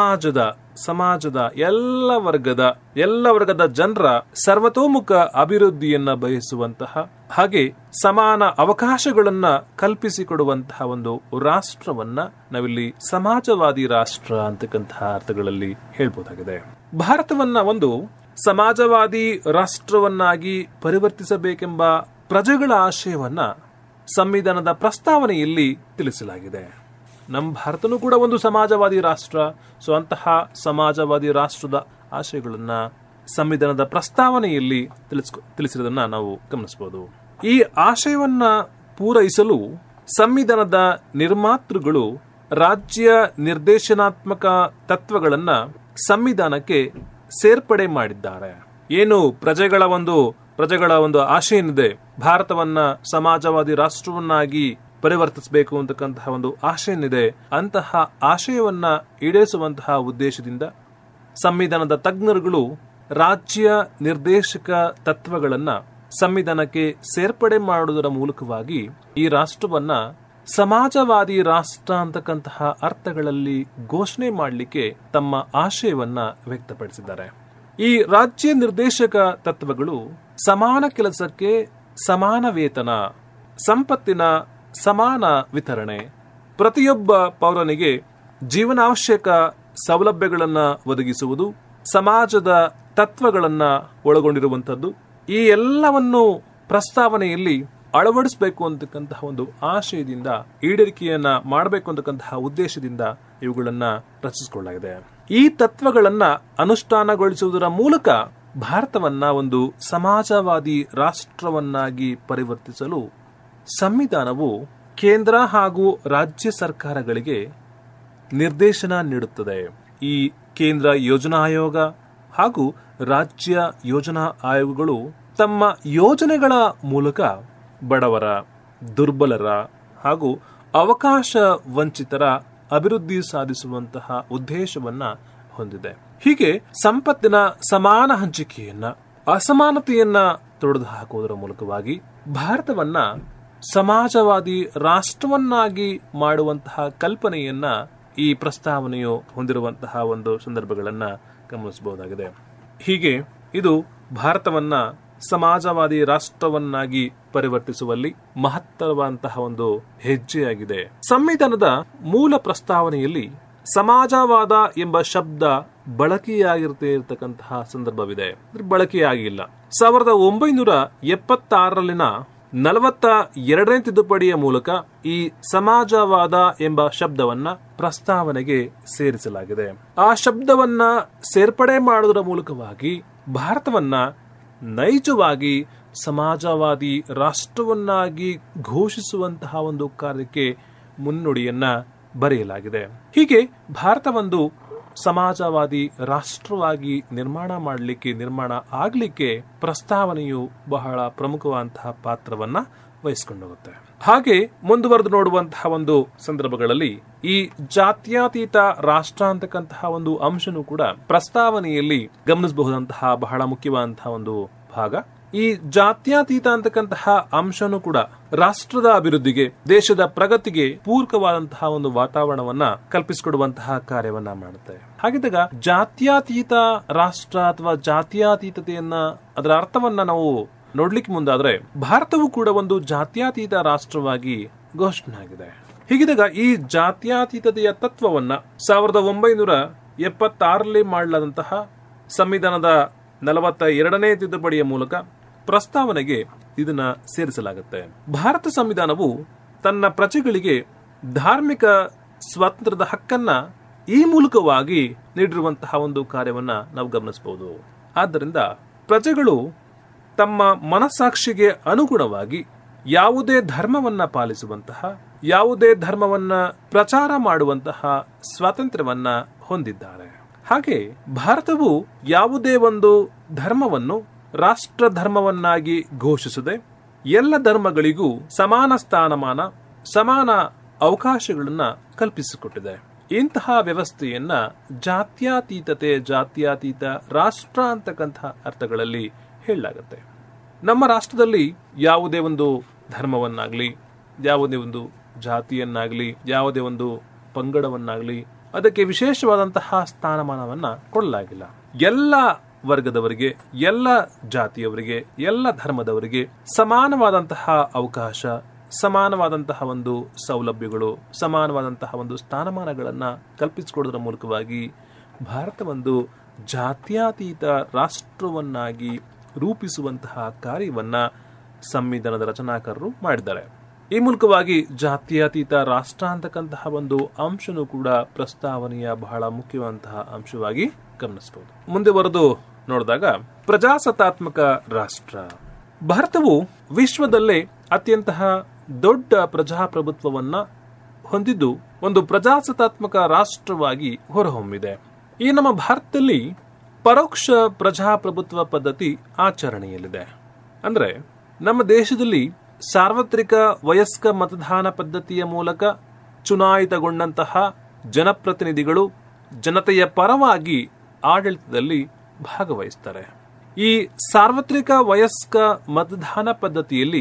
ಸಮಾಜದ ಎಲ್ಲ ವರ್ಗದ ಜನರ ಸರ್ವತೋಮುಖ ಅಭಿವೃದ್ಧಿಯನ್ನ ಬಯಸುವಂತಹ, ಹಾಗೆ ಸಮಾನ ಅವಕಾಶಗಳನ್ನ ಕಲ್ಪಿಸಿಕೊಡುವಂತಹ ಒಂದು ರಾಷ್ಟ್ರವನ್ನ ನಾವಿಲ್ಲಿ ಸಮಾಜವಾದಿ ರಾಷ್ಟ್ರ ಅಂತಕ್ಕಂತಹ ಅರ್ಥಗಳಲ್ಲಿ ಹೇಳ್ಬಹುದಾಗಿದೆ. ಭಾರತವನ್ನ ಒಂದು ಸಮಾಜವಾದಿ ರಾಷ್ಟ್ರವನ್ನಾಗಿ ಪರಿವರ್ತಿಸಬೇಕೆಂಬ ಪ್ರಜೆಗಳ ಆಶಯವನ್ನ ಸಂವಿಧಾನದ ಪ್ರಸ್ತಾವನೆಯಲ್ಲಿ ತಿಳಿಸಲಾಗಿದೆ. ನಮ್ಮ ಭಾರತನೂ ಕೂಡ ಒಂದು ಸಮಾಜವಾದಿ ರಾಷ್ಟ್ರ. ಸೊ ಅಂತಹ ಸಮಾಜವಾದಿ ರಾಷ್ಟ್ರದ ಆಶಯಗಳನ್ನ ಸಂವಿಧಾನದ ಪ್ರಸ್ತಾವನೆಯಲ್ಲಿ ತಿಳಿಸಿರೋದನ್ನ ನಾವು ಗಮನಿಸಬಹುದು. ಈ ಆಶಯವನ್ನ ಪೂರೈಸಲು ಸಂವಿಧಾನದ ನಿರ್ಮಾತೃಗಳು ರಾಜ್ಯ ನಿರ್ದೇಶನಾತ್ಮಕ ತತ್ವಗಳನ್ನ ಸಂವಿಧಾನಕ್ಕೆ ಸೇರ್ಪಡೆ ಮಾಡಿದ್ದಾರೆ. ಏನು ಪ್ರಜೆಗಳ ಒಂದು ಆಶೆ ಏನಿದೆ, ಭಾರತವನ್ನ ಸಮಾಜವಾದಿ ರಾಷ್ಟ್ರವನ್ನಾಗಿ ಪರಿವರ್ತಿಸಬೇಕು ಅಂತಕ್ಕಂತಹ ಒಂದು ಆಶೆ ಏನಿದೆ, ಅಂತಹ ಆಶಯವನ್ನ ಈಡೇರಿಸುವಂತಹ ಉದ್ದೇಶದಿಂದ ಸಂವಿಧಾನದ ತಜ್ಞರುಗಳು ರಾಜ್ಯ ನಿರ್ದೇಶಕ ತತ್ವಗಳನ್ನ ಸಂವಿಧಾನಕ್ಕೆ ಸೇರ್ಪಡೆ ಮಾಡುವುದರ ಮೂಲಕವಾಗಿ ಈ ರಾಷ್ಟ್ರವನ್ನ ಸಮಾಜವಾದಿ ರಾಷ್ಟ್ರ ಅಂತಕ್ಕಂತಹ ಅರ್ಥಗಳಲ್ಲಿ ಘೋಷಣೆ ಮಾಡಲಿಕ್ಕೆ ತಮ್ಮ ಆಶಯವನ್ನ ವ್ಯಕ್ತಪಡಿಸಿದ್ದಾರೆ. ಈ ರಾಜ್ಯ ನಿರ್ದೇಶಕ ತತ್ವಗಳು ಸಮಾನ ಕೆಲಸಕ್ಕೆ ಸಮಾನ ವೇತನ, ಸಂಪತ್ತಿನ ಸಮಾನ ವಿತರಣೆ, ಪ್ರತಿಯೊಬ್ಬ ಪೌರನಿಗೆ ಜೀವನಾವಶ್ಯಕ ಸೌಲಭ್ಯಗಳನ್ನ ಒದಗಿಸುವುದು, ಸಮಾಜದ ತತ್ವಗಳನ್ನ ಒಳಗೊಂಡಿರುವಂತದ್ದು, ಈ ಎಲ್ಲವನ್ನು ಪ್ರಸ್ತಾವನೆಯಲ್ಲಿ ಅಳವಡಿಸಬೇಕು ಅಂತಕ್ಕಂತಹ ಒಂದು ಆಶಯದಿಂದ, ಈಡೇರಿಕೆಯನ್ನ ಮಾಡಬೇಕು ಅಂತಕ್ಕಂತಹ ಉದ್ದೇಶದಿಂದ ಇವುಗಳನ್ನ ರಚಿಸಿಕೊಳ್ಳಲಾಗಿದೆ. ಈ ತತ್ವಗಳನ್ನ ಅನುಷ್ಠಾನಗೊಳಿಸುವುದರ ಮೂಲಕ ಭಾರತವನ್ನ ಒಂದು ಸಮಾಜವಾದಿ ರಾಷ್ಟ್ರವನ್ನಾಗಿ ಪರಿವರ್ತಿಸಲು ಸಂವಿಧಾನವು ಕೇಂದ್ರ ಹಾಗೂ ರಾಜ್ಯ ಸರ್ಕಾರಗಳಿಗೆ ನಿರ್ದೇಶನ ನೀಡುತ್ತದೆ. ಈ ಕೇಂದ್ರ ಯೋಜನಾ ಆಯೋಗ ಹಾಗೂ ರಾಜ್ಯ ಯೋಜನಾ ಆಯೋಗಗಳು ತಮ್ಮ ಯೋಜನೆಗಳ ಮೂಲಕ ಬಡವರ, ದುರ್ಬಲರ ಹಾಗೂ ಅವಕಾಶ ವಂಚಿತರ ಅಭಿವೃದ್ಧಿ ಸಾಧಿಸುವಂತಹ ಉದ್ದೇಶವನ್ನ ಹೊಂದಿದೆ. ಹೀಗೆ ಸಂಪತ್ತಿನ ಸಮಾನ ಹಂಚಿಕೆಯನ್ನ, ಅಸಮಾನತೆಯನ್ನ ತೊಡೆದು ಹಾಕುವುದರ ಮೂಲಕವಾಗಿ ಭಾರತವನ್ನ ಸಮಾಜವಾದಿ ರಾಷ್ಟ್ರವನ್ನಾಗಿ ಮಾಡುವಂತಹ ಕಲ್ಪನೆಯನ್ನ ಈ ಪ್ರಸ್ತಾವನೆಯು ಹೊಂದಿರುವಂತಹ ಒಂದು ಸಂದರ್ಭಗಳನ್ನ ಗಮನಿಸಬಹುದಾಗಿದೆ. ಹೀಗೆ ಇದು ಭಾರತವನ್ನ ಸಮಾಜವಾದಿ ರಾಷ್ಟ್ರವನ್ನಾಗಿ ಪರಿವರ್ತಿಸುವಲ್ಲಿ ಮಹತ್ತರವಾದಂತಹ ಒಂದು ಹೆಜ್ಜೆಯಾಗಿದೆ. ಸಂವಿಧಾನದ ಮೂಲ ಪ್ರಸ್ತಾವನೆಯಲ್ಲಿ ಸಮಾಜವಾದ ಎಂಬ ಶಬ್ದ ಬಳಕೆಯಾಗಿರ್ತಕ್ಕಂತಹ ಸಂದರ್ಭವಿದೆ, ಬಳಕೆಯಾಗಿಲ್ಲ. 1976ರಲ್ಲಿನ 42ನೇ ತಿದ್ದುಪಡಿಯ ಮೂಲಕ ಈ ಸಮಾಜವಾದ ಎಂಬ ಶಬ್ದವನ್ನ ಪ್ರಸ್ತಾವನೆಗೆ ಸೇರಿಸಲಾಗಿದೆ. ಆ ಶಬ್ದವನ್ನ ಸೇರ್ಪಡೆ ಮಾಡುವುದರ ಮೂಲಕವಾಗಿ ಭಾರತವನ್ನ ನೈಜವಾಗಿ ಸಮಾಜವಾದಿ ರಾಷ್ಟ್ರವನ್ನಾಗಿ ಘೋಷಿಸುವಂತಹ ಒಂದು ಕಾರ್ಯಕ್ಕೆ ಮುನ್ನುಡಿಯನ್ನ ಬರೆಯಲಾಗಿದೆ. ಹೀಗೆ ಭಾರತವೊಂದು ಸಮಾಜವಾದಿ ರಾಷ್ಟ್ರವಾಗಿ ನಿರ್ಮಾಣ ಆಗ್ಲಿಕ್ಕೆ ಪ್ರಸ್ತಾವನೆಯು ಬಹಳ ಪ್ರಮುಖವಾದಂತಹ ಪಾತ್ರವನ್ನ ವಹಿಸಿಕೊಂಡೋಗುತ್ತೆ. ಹಾಗೆ ಮುಂದುವರೆದು ನೋಡುವಂತಹ ಒಂದು ಸಂದರ್ಭಗಳಲ್ಲಿ ಈ ಜಾತ್ಯತೀತ ರಾಷ್ಟ್ರ ಅಂತಕ್ಕಂತಹ ಒಂದು ಅಂಶನೂ ಕೂಡ ಪ್ರಸ್ತಾವನೆಯಲ್ಲಿ ಗಮನಿಸಬಹುದಂತಹ ಬಹಳ ಮುಖ್ಯವಾದಂತಹ ಒಂದು ಭಾಗ. ಈ ಜಾತ್ಯತೀತ ಅಂತಕ್ಕಂತಹ ಅಂಶನೂ ಕೂಡ ರಾಷ್ಟ್ರದ ಅಭಿವೃದ್ಧಿಗೆ, ದೇಶದ ಪ್ರಗತಿಗೆ ಪೂರಕವಾದಂತಹ ಒಂದು ವಾತಾವರಣವನ್ನ ಕಲ್ಪಿಸಿಕೊಡುವಂತಹ ಕಾರ್ಯವನ್ನ ಮಾಡುತ್ತೆ. ಹಾಗಿದ್ದಾಗ ಜಾತ್ಯತೀತ ರಾಷ್ಟ್ರ ಅಥವಾ ಜಾತ್ಯತೀತತೆಯನ್ನ, ಅದರ ಅರ್ಥವನ್ನ ನಾವು ನೋಡ್ಲಿಕ್ಕೆ ಮುಂದಾದ್ರೆ ಭಾರತವು ಕೂಡ ಒಂದು ಜಾತ್ಯತೀತ ರಾಷ್ಟ್ರವಾಗಿ ಘೋಷಣೆ ಆಗಿದೆ. ಹೀಗಿದಾಗ ಈ ಜಾತ್ಯತೀತತೆಯ ತತ್ವವನ್ನ 1976ರಲ್ಲಿ ಮಾಡಲಾದಂತಹ ಸಂವಿಧಾನದ 42ನೇ ತಿದ್ದುಪಡಿಯ ಮೂಲಕ ಪ್ರಸ್ತಾವನೆಗೆ ಇದನ್ನ ಸೇರಿಸಲಾಗುತ್ತೆ. ಭಾರತ ಸಂವಿಧಾನವು ತನ್ನ ಪ್ರಜೆಗಳಿಗೆ ಧಾರ್ಮಿಕ ಸ್ವಾತಂತ್ರ್ಯದ ಹಕ್ಕನ್ನ ಈ ಮೂಲಕವಾಗಿ ನೀಡಿರುವಂತಹ ಒಂದು ಕಾರ್ಯವನ್ನ ನಾವು ಗಮನಿಸಬಹುದು. ಆದ್ದರಿಂದ ಪ್ರಜೆಗಳು ತಮ್ಮ ಮನಸ್ಸಾಕ್ಷಿಗೆ ಅನುಗುಣವಾಗಿ ಯಾವುದೇ ಧರ್ಮವನ್ನ ಪಾಲಿಸುವಂತಹ, ಯಾವುದೇ ಧರ್ಮವನ್ನ ಪ್ರಚಾರ ಮಾಡುವಂತಹ ಸ್ವಾತಂತ್ರ್ಯವನ್ನ ಹೊಂದಿದ್ದಾರೆ. ಹಾಗೆ ಭಾರತವು ಯಾವುದೇ ಒಂದು ಧರ್ಮವನ್ನು ರಾಷ್ಟ್ರ ಧರ್ಮವನ್ನಾಗಿ ಘೋಷಿಸದೆ ಎಲ್ಲ ಧರ್ಮಗಳಿಗೂ ಸಮಾನ ಸ್ಥಾನಮಾನ, ಸಮಾನ ಅವಕಾಶಗಳನ್ನ ಕಲ್ಪಿಸಿಕೊಟ್ಟಿದೆ. ಇಂತಹ ವ್ಯವಸ್ಥೆಯನ್ನ ಜಾತ್ಯತೀತ ರಾಷ್ಟ್ರ ಅಂತಕ್ಕಂತಹ ಅರ್ಥಗಳಲ್ಲಿ ಹೇಳಲಾಗುತ್ತೆ. ನಮ್ಮ ರಾಷ್ಟ್ರದಲ್ಲಿ ಯಾವುದೇ ಒಂದು ಧರ್ಮವನ್ನಾಗ್ಲಿ, ಯಾವುದೇ ಒಂದು ಜಾತಿಯನ್ನಾಗ್ಲಿ, ಯಾವುದೇ ಒಂದು ಪಂಗಡವನ್ನಾಗ್ಲಿ ಅದಕ್ಕೆ ವಿಶೇಷವಾದಂತಹ ಸ್ಥಾನಮಾನವನ್ನ ಕೊಡಲಾಗಿಲ್ಲ. ಎಲ್ಲ ವರ್ಗದವರಿಗೆ, ಎಲ್ಲ ಜಾತಿಯವರಿಗೆ, ಎಲ್ಲ ಧರ್ಮದವರಿಗೆ ಸಮಾನವಾದಂತಹ ಅವಕಾಶ, ಸಮಾನವಾದಂತಹ ಒಂದು ಸೌಲಭ್ಯಗಳು, ಸಮಾನವಾದಂತಹ ಒಂದು ಸ್ಥಾನಮಾನಗಳನ್ನ ಕಲ್ಪಿಸಿಕೊಡೋದ್ರ ಮೂಲಕವಾಗಿ ಭಾರತವೊಂದು ಜಾತ್ಯತೀತ ರಾಷ್ಟ್ರವನ್ನಾಗಿ ರೂಪಿಸುವಂತಹ ಕಾರ್ಯವನ್ನ ಸಂವಿಧಾನದ ರಚನಾಕಾರರು ಮಾಡಿದ್ದಾರೆ. ಈ ಮೂಲಕವಾಗಿ ಜಾತ್ಯತೀತ ರಾಷ್ಟ್ರ ಅಂತಕ್ಕಂತಹ ಒಂದು ಅಂಶನೂ ಕೂಡ ಪ್ರಸ್ತಾವನೆಯ ಬಹಳ ಮುಖ್ಯವಾದಂತಹ ಅಂಶವಾಗಿ ಗಮನಿಸಬಹುದು. ಮುಂದೆ ಬರೆದು ನೋಡಿದಾಗ ಪ್ರಜಾಸತ್ತಾತ್ಮಕ ರಾಷ್ಟ್ರ. ಭಾರತವು ವಿಶ್ವದಲ್ಲೇ ಅತ್ಯಂತ ದೊಡ್ಡ ಪ್ರಜಾಪ್ರಭುತ್ವವನ್ನ ಹೊಂದಿದ್ದು ಒಂದು ಪ್ರಜಾಸತ್ತಾತ್ಮಕ ರಾಷ್ಟ್ರವಾಗಿ ಹೊರಹೊಮ್ಮಿದೆ. ಈ ನಮ್ಮ ಭಾರತದಲ್ಲಿ ಪರೋಕ್ಷ ಪ್ರಜಾಪ್ರಭುತ್ವ ಪದ್ಧತಿ ಆಚರಣೆಯಲ್ಲಿದೆ. ಅಂದ್ರೆ ನಮ್ಮ ದೇಶದಲ್ಲಿ ಸಾರ್ವತ್ರಿಕ ವಯಸ್ಕ ಮತದಾನ ಪದ್ಧತಿಯ ಮೂಲಕ ಚುನಾಯಿತಗೊಂಡಂತಹ ಜನಪ್ರತಿನಿಧಿಗಳು ಜನತೆಯ ಪರವಾಗಿ ಆಡಳಿತದಲ್ಲಿ ಭಾಗವಹಿಸ್ತಾರೆ. ಈ ಸಾರ್ವತ್ರಿಕ ವಯಸ್ಕ ಮತದಾನ ಪದ್ಧತಿಯಲ್ಲಿ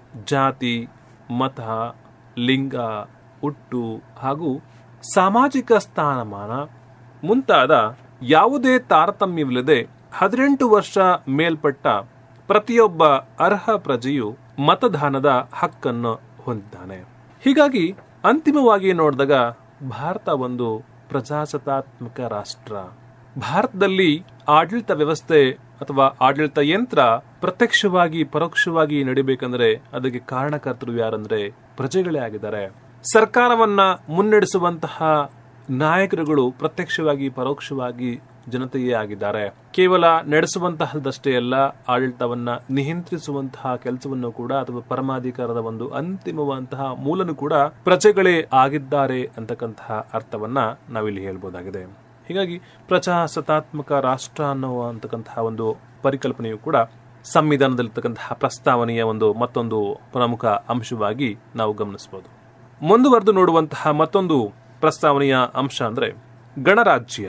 ಜಾತಿ, ಮತ, ಲಿಂಗ, ಹುಟ್ಟು ಹಾಗೂ ಸಾಮಾಜಿಕ ಸ್ಥಾನಮಾನ ಮುಂತಾದ ಯಾವುದೇ ತಾರತಮ್ಯವಿಲ್ಲದೆ 18 ವರ್ಷ ಮೇಲ್ಪಟ್ಟ ಪ್ರತಿಯೊಬ್ಬ ಅರ್ಹ ಪ್ರಜೆಯು ಮತದಾನದ ಹಕ್ಕನ್ನು ಹೊಂದಿದ್ದಾನೆ. ಹೀಗಾಗಿ ಅಂತಿಮವಾಗಿ ನೋಡಿದಾಗ ಭಾರತ ಒಂದು ಪ್ರಜಾಸತ್ತಾತ್ಮಕ ರಾಷ್ಟ್ರ. ಭಾರತದಲ್ಲಿ ಆಡಳಿತ ವ್ಯವಸ್ಥೆ ಅಥವಾ ಆಡಳಿತ ಯಂತ್ರ ಪ್ರತ್ಯಕ್ಷವಾಗಿ ಪರೋಕ್ಷವಾಗಿ ನಡಿಬೇಕಂದ್ರೆ ಅದಕ್ಕೆ ಕಾರಣಕರ್ತರು ಯಾರಂದ್ರೆ ಪ್ರಜೆಗಳೇ ಆಗಿದ್ದಾರೆ. ಸರ್ಕಾರವನ್ನ ಮುನ್ನಡೆಸುವಂತಹ ನಾಯಕರುಗಳು ಪ್ರತ್ಯಕ್ಷವಾಗಿ ಪರೋಕ್ಷವಾಗಿ ಜನತೆಯೇ ಆಗಿದ್ದಾರೆ. ಕೇವಲ ನಡೆಸುವಂತಹದಷ್ಟೇ ಅಲ್ಲ, ಆಡಳಿತವನ್ನ ನಿಯಂತ್ರಿಸುವಂತಹ ಕೆಲಸವನ್ನು ಕೂಡ ಅಥವಾ ಪರಮಾಧಿಕಾರದ ಒಂದು ಅಂತಿಮವಂತಹ ಮೂಲನು ಕೂಡ ಪ್ರಜೆಗಳೇ ಆಗಿದ್ದಾರೆ ಅಂತಕ್ಕಂತಹ ಅರ್ಥವನ್ನ ನಾವಿಲ್ಲಿ ಹೇಳ್ಬೋದಾಗಿದೆ. ಹೀಗಾಗಿ ಪ್ರಜಾಸತ್ತಾತ್ಮಕ ರಾಷ್ಟ್ರ ಅನ್ನುವಂತಕ್ಕಂತಹ ಒಂದು ಪರಿಕಲ್ಪನೆಯು ಕೂಡ ಸಂವಿಧಾನದಲ್ಲಿರ್ತಕ್ಕಂತಹ ಪ್ರಸ್ತಾವನೆಯ ಒಂದು ಮತ್ತೊಂದು ಪ್ರಮುಖ ಅಂಶವಾಗಿ ನಾವು ಗಮನಿಸಬಹುದು. ಮುಂದುವರೆದು ನೋಡುವಂತಹ ಮತ್ತೊಂದು ಪ್ರಸ್ತಾವನೆಯ ಅಂಶ ಅಂದ್ರೆ ಗಣರಾಜ್ಯ.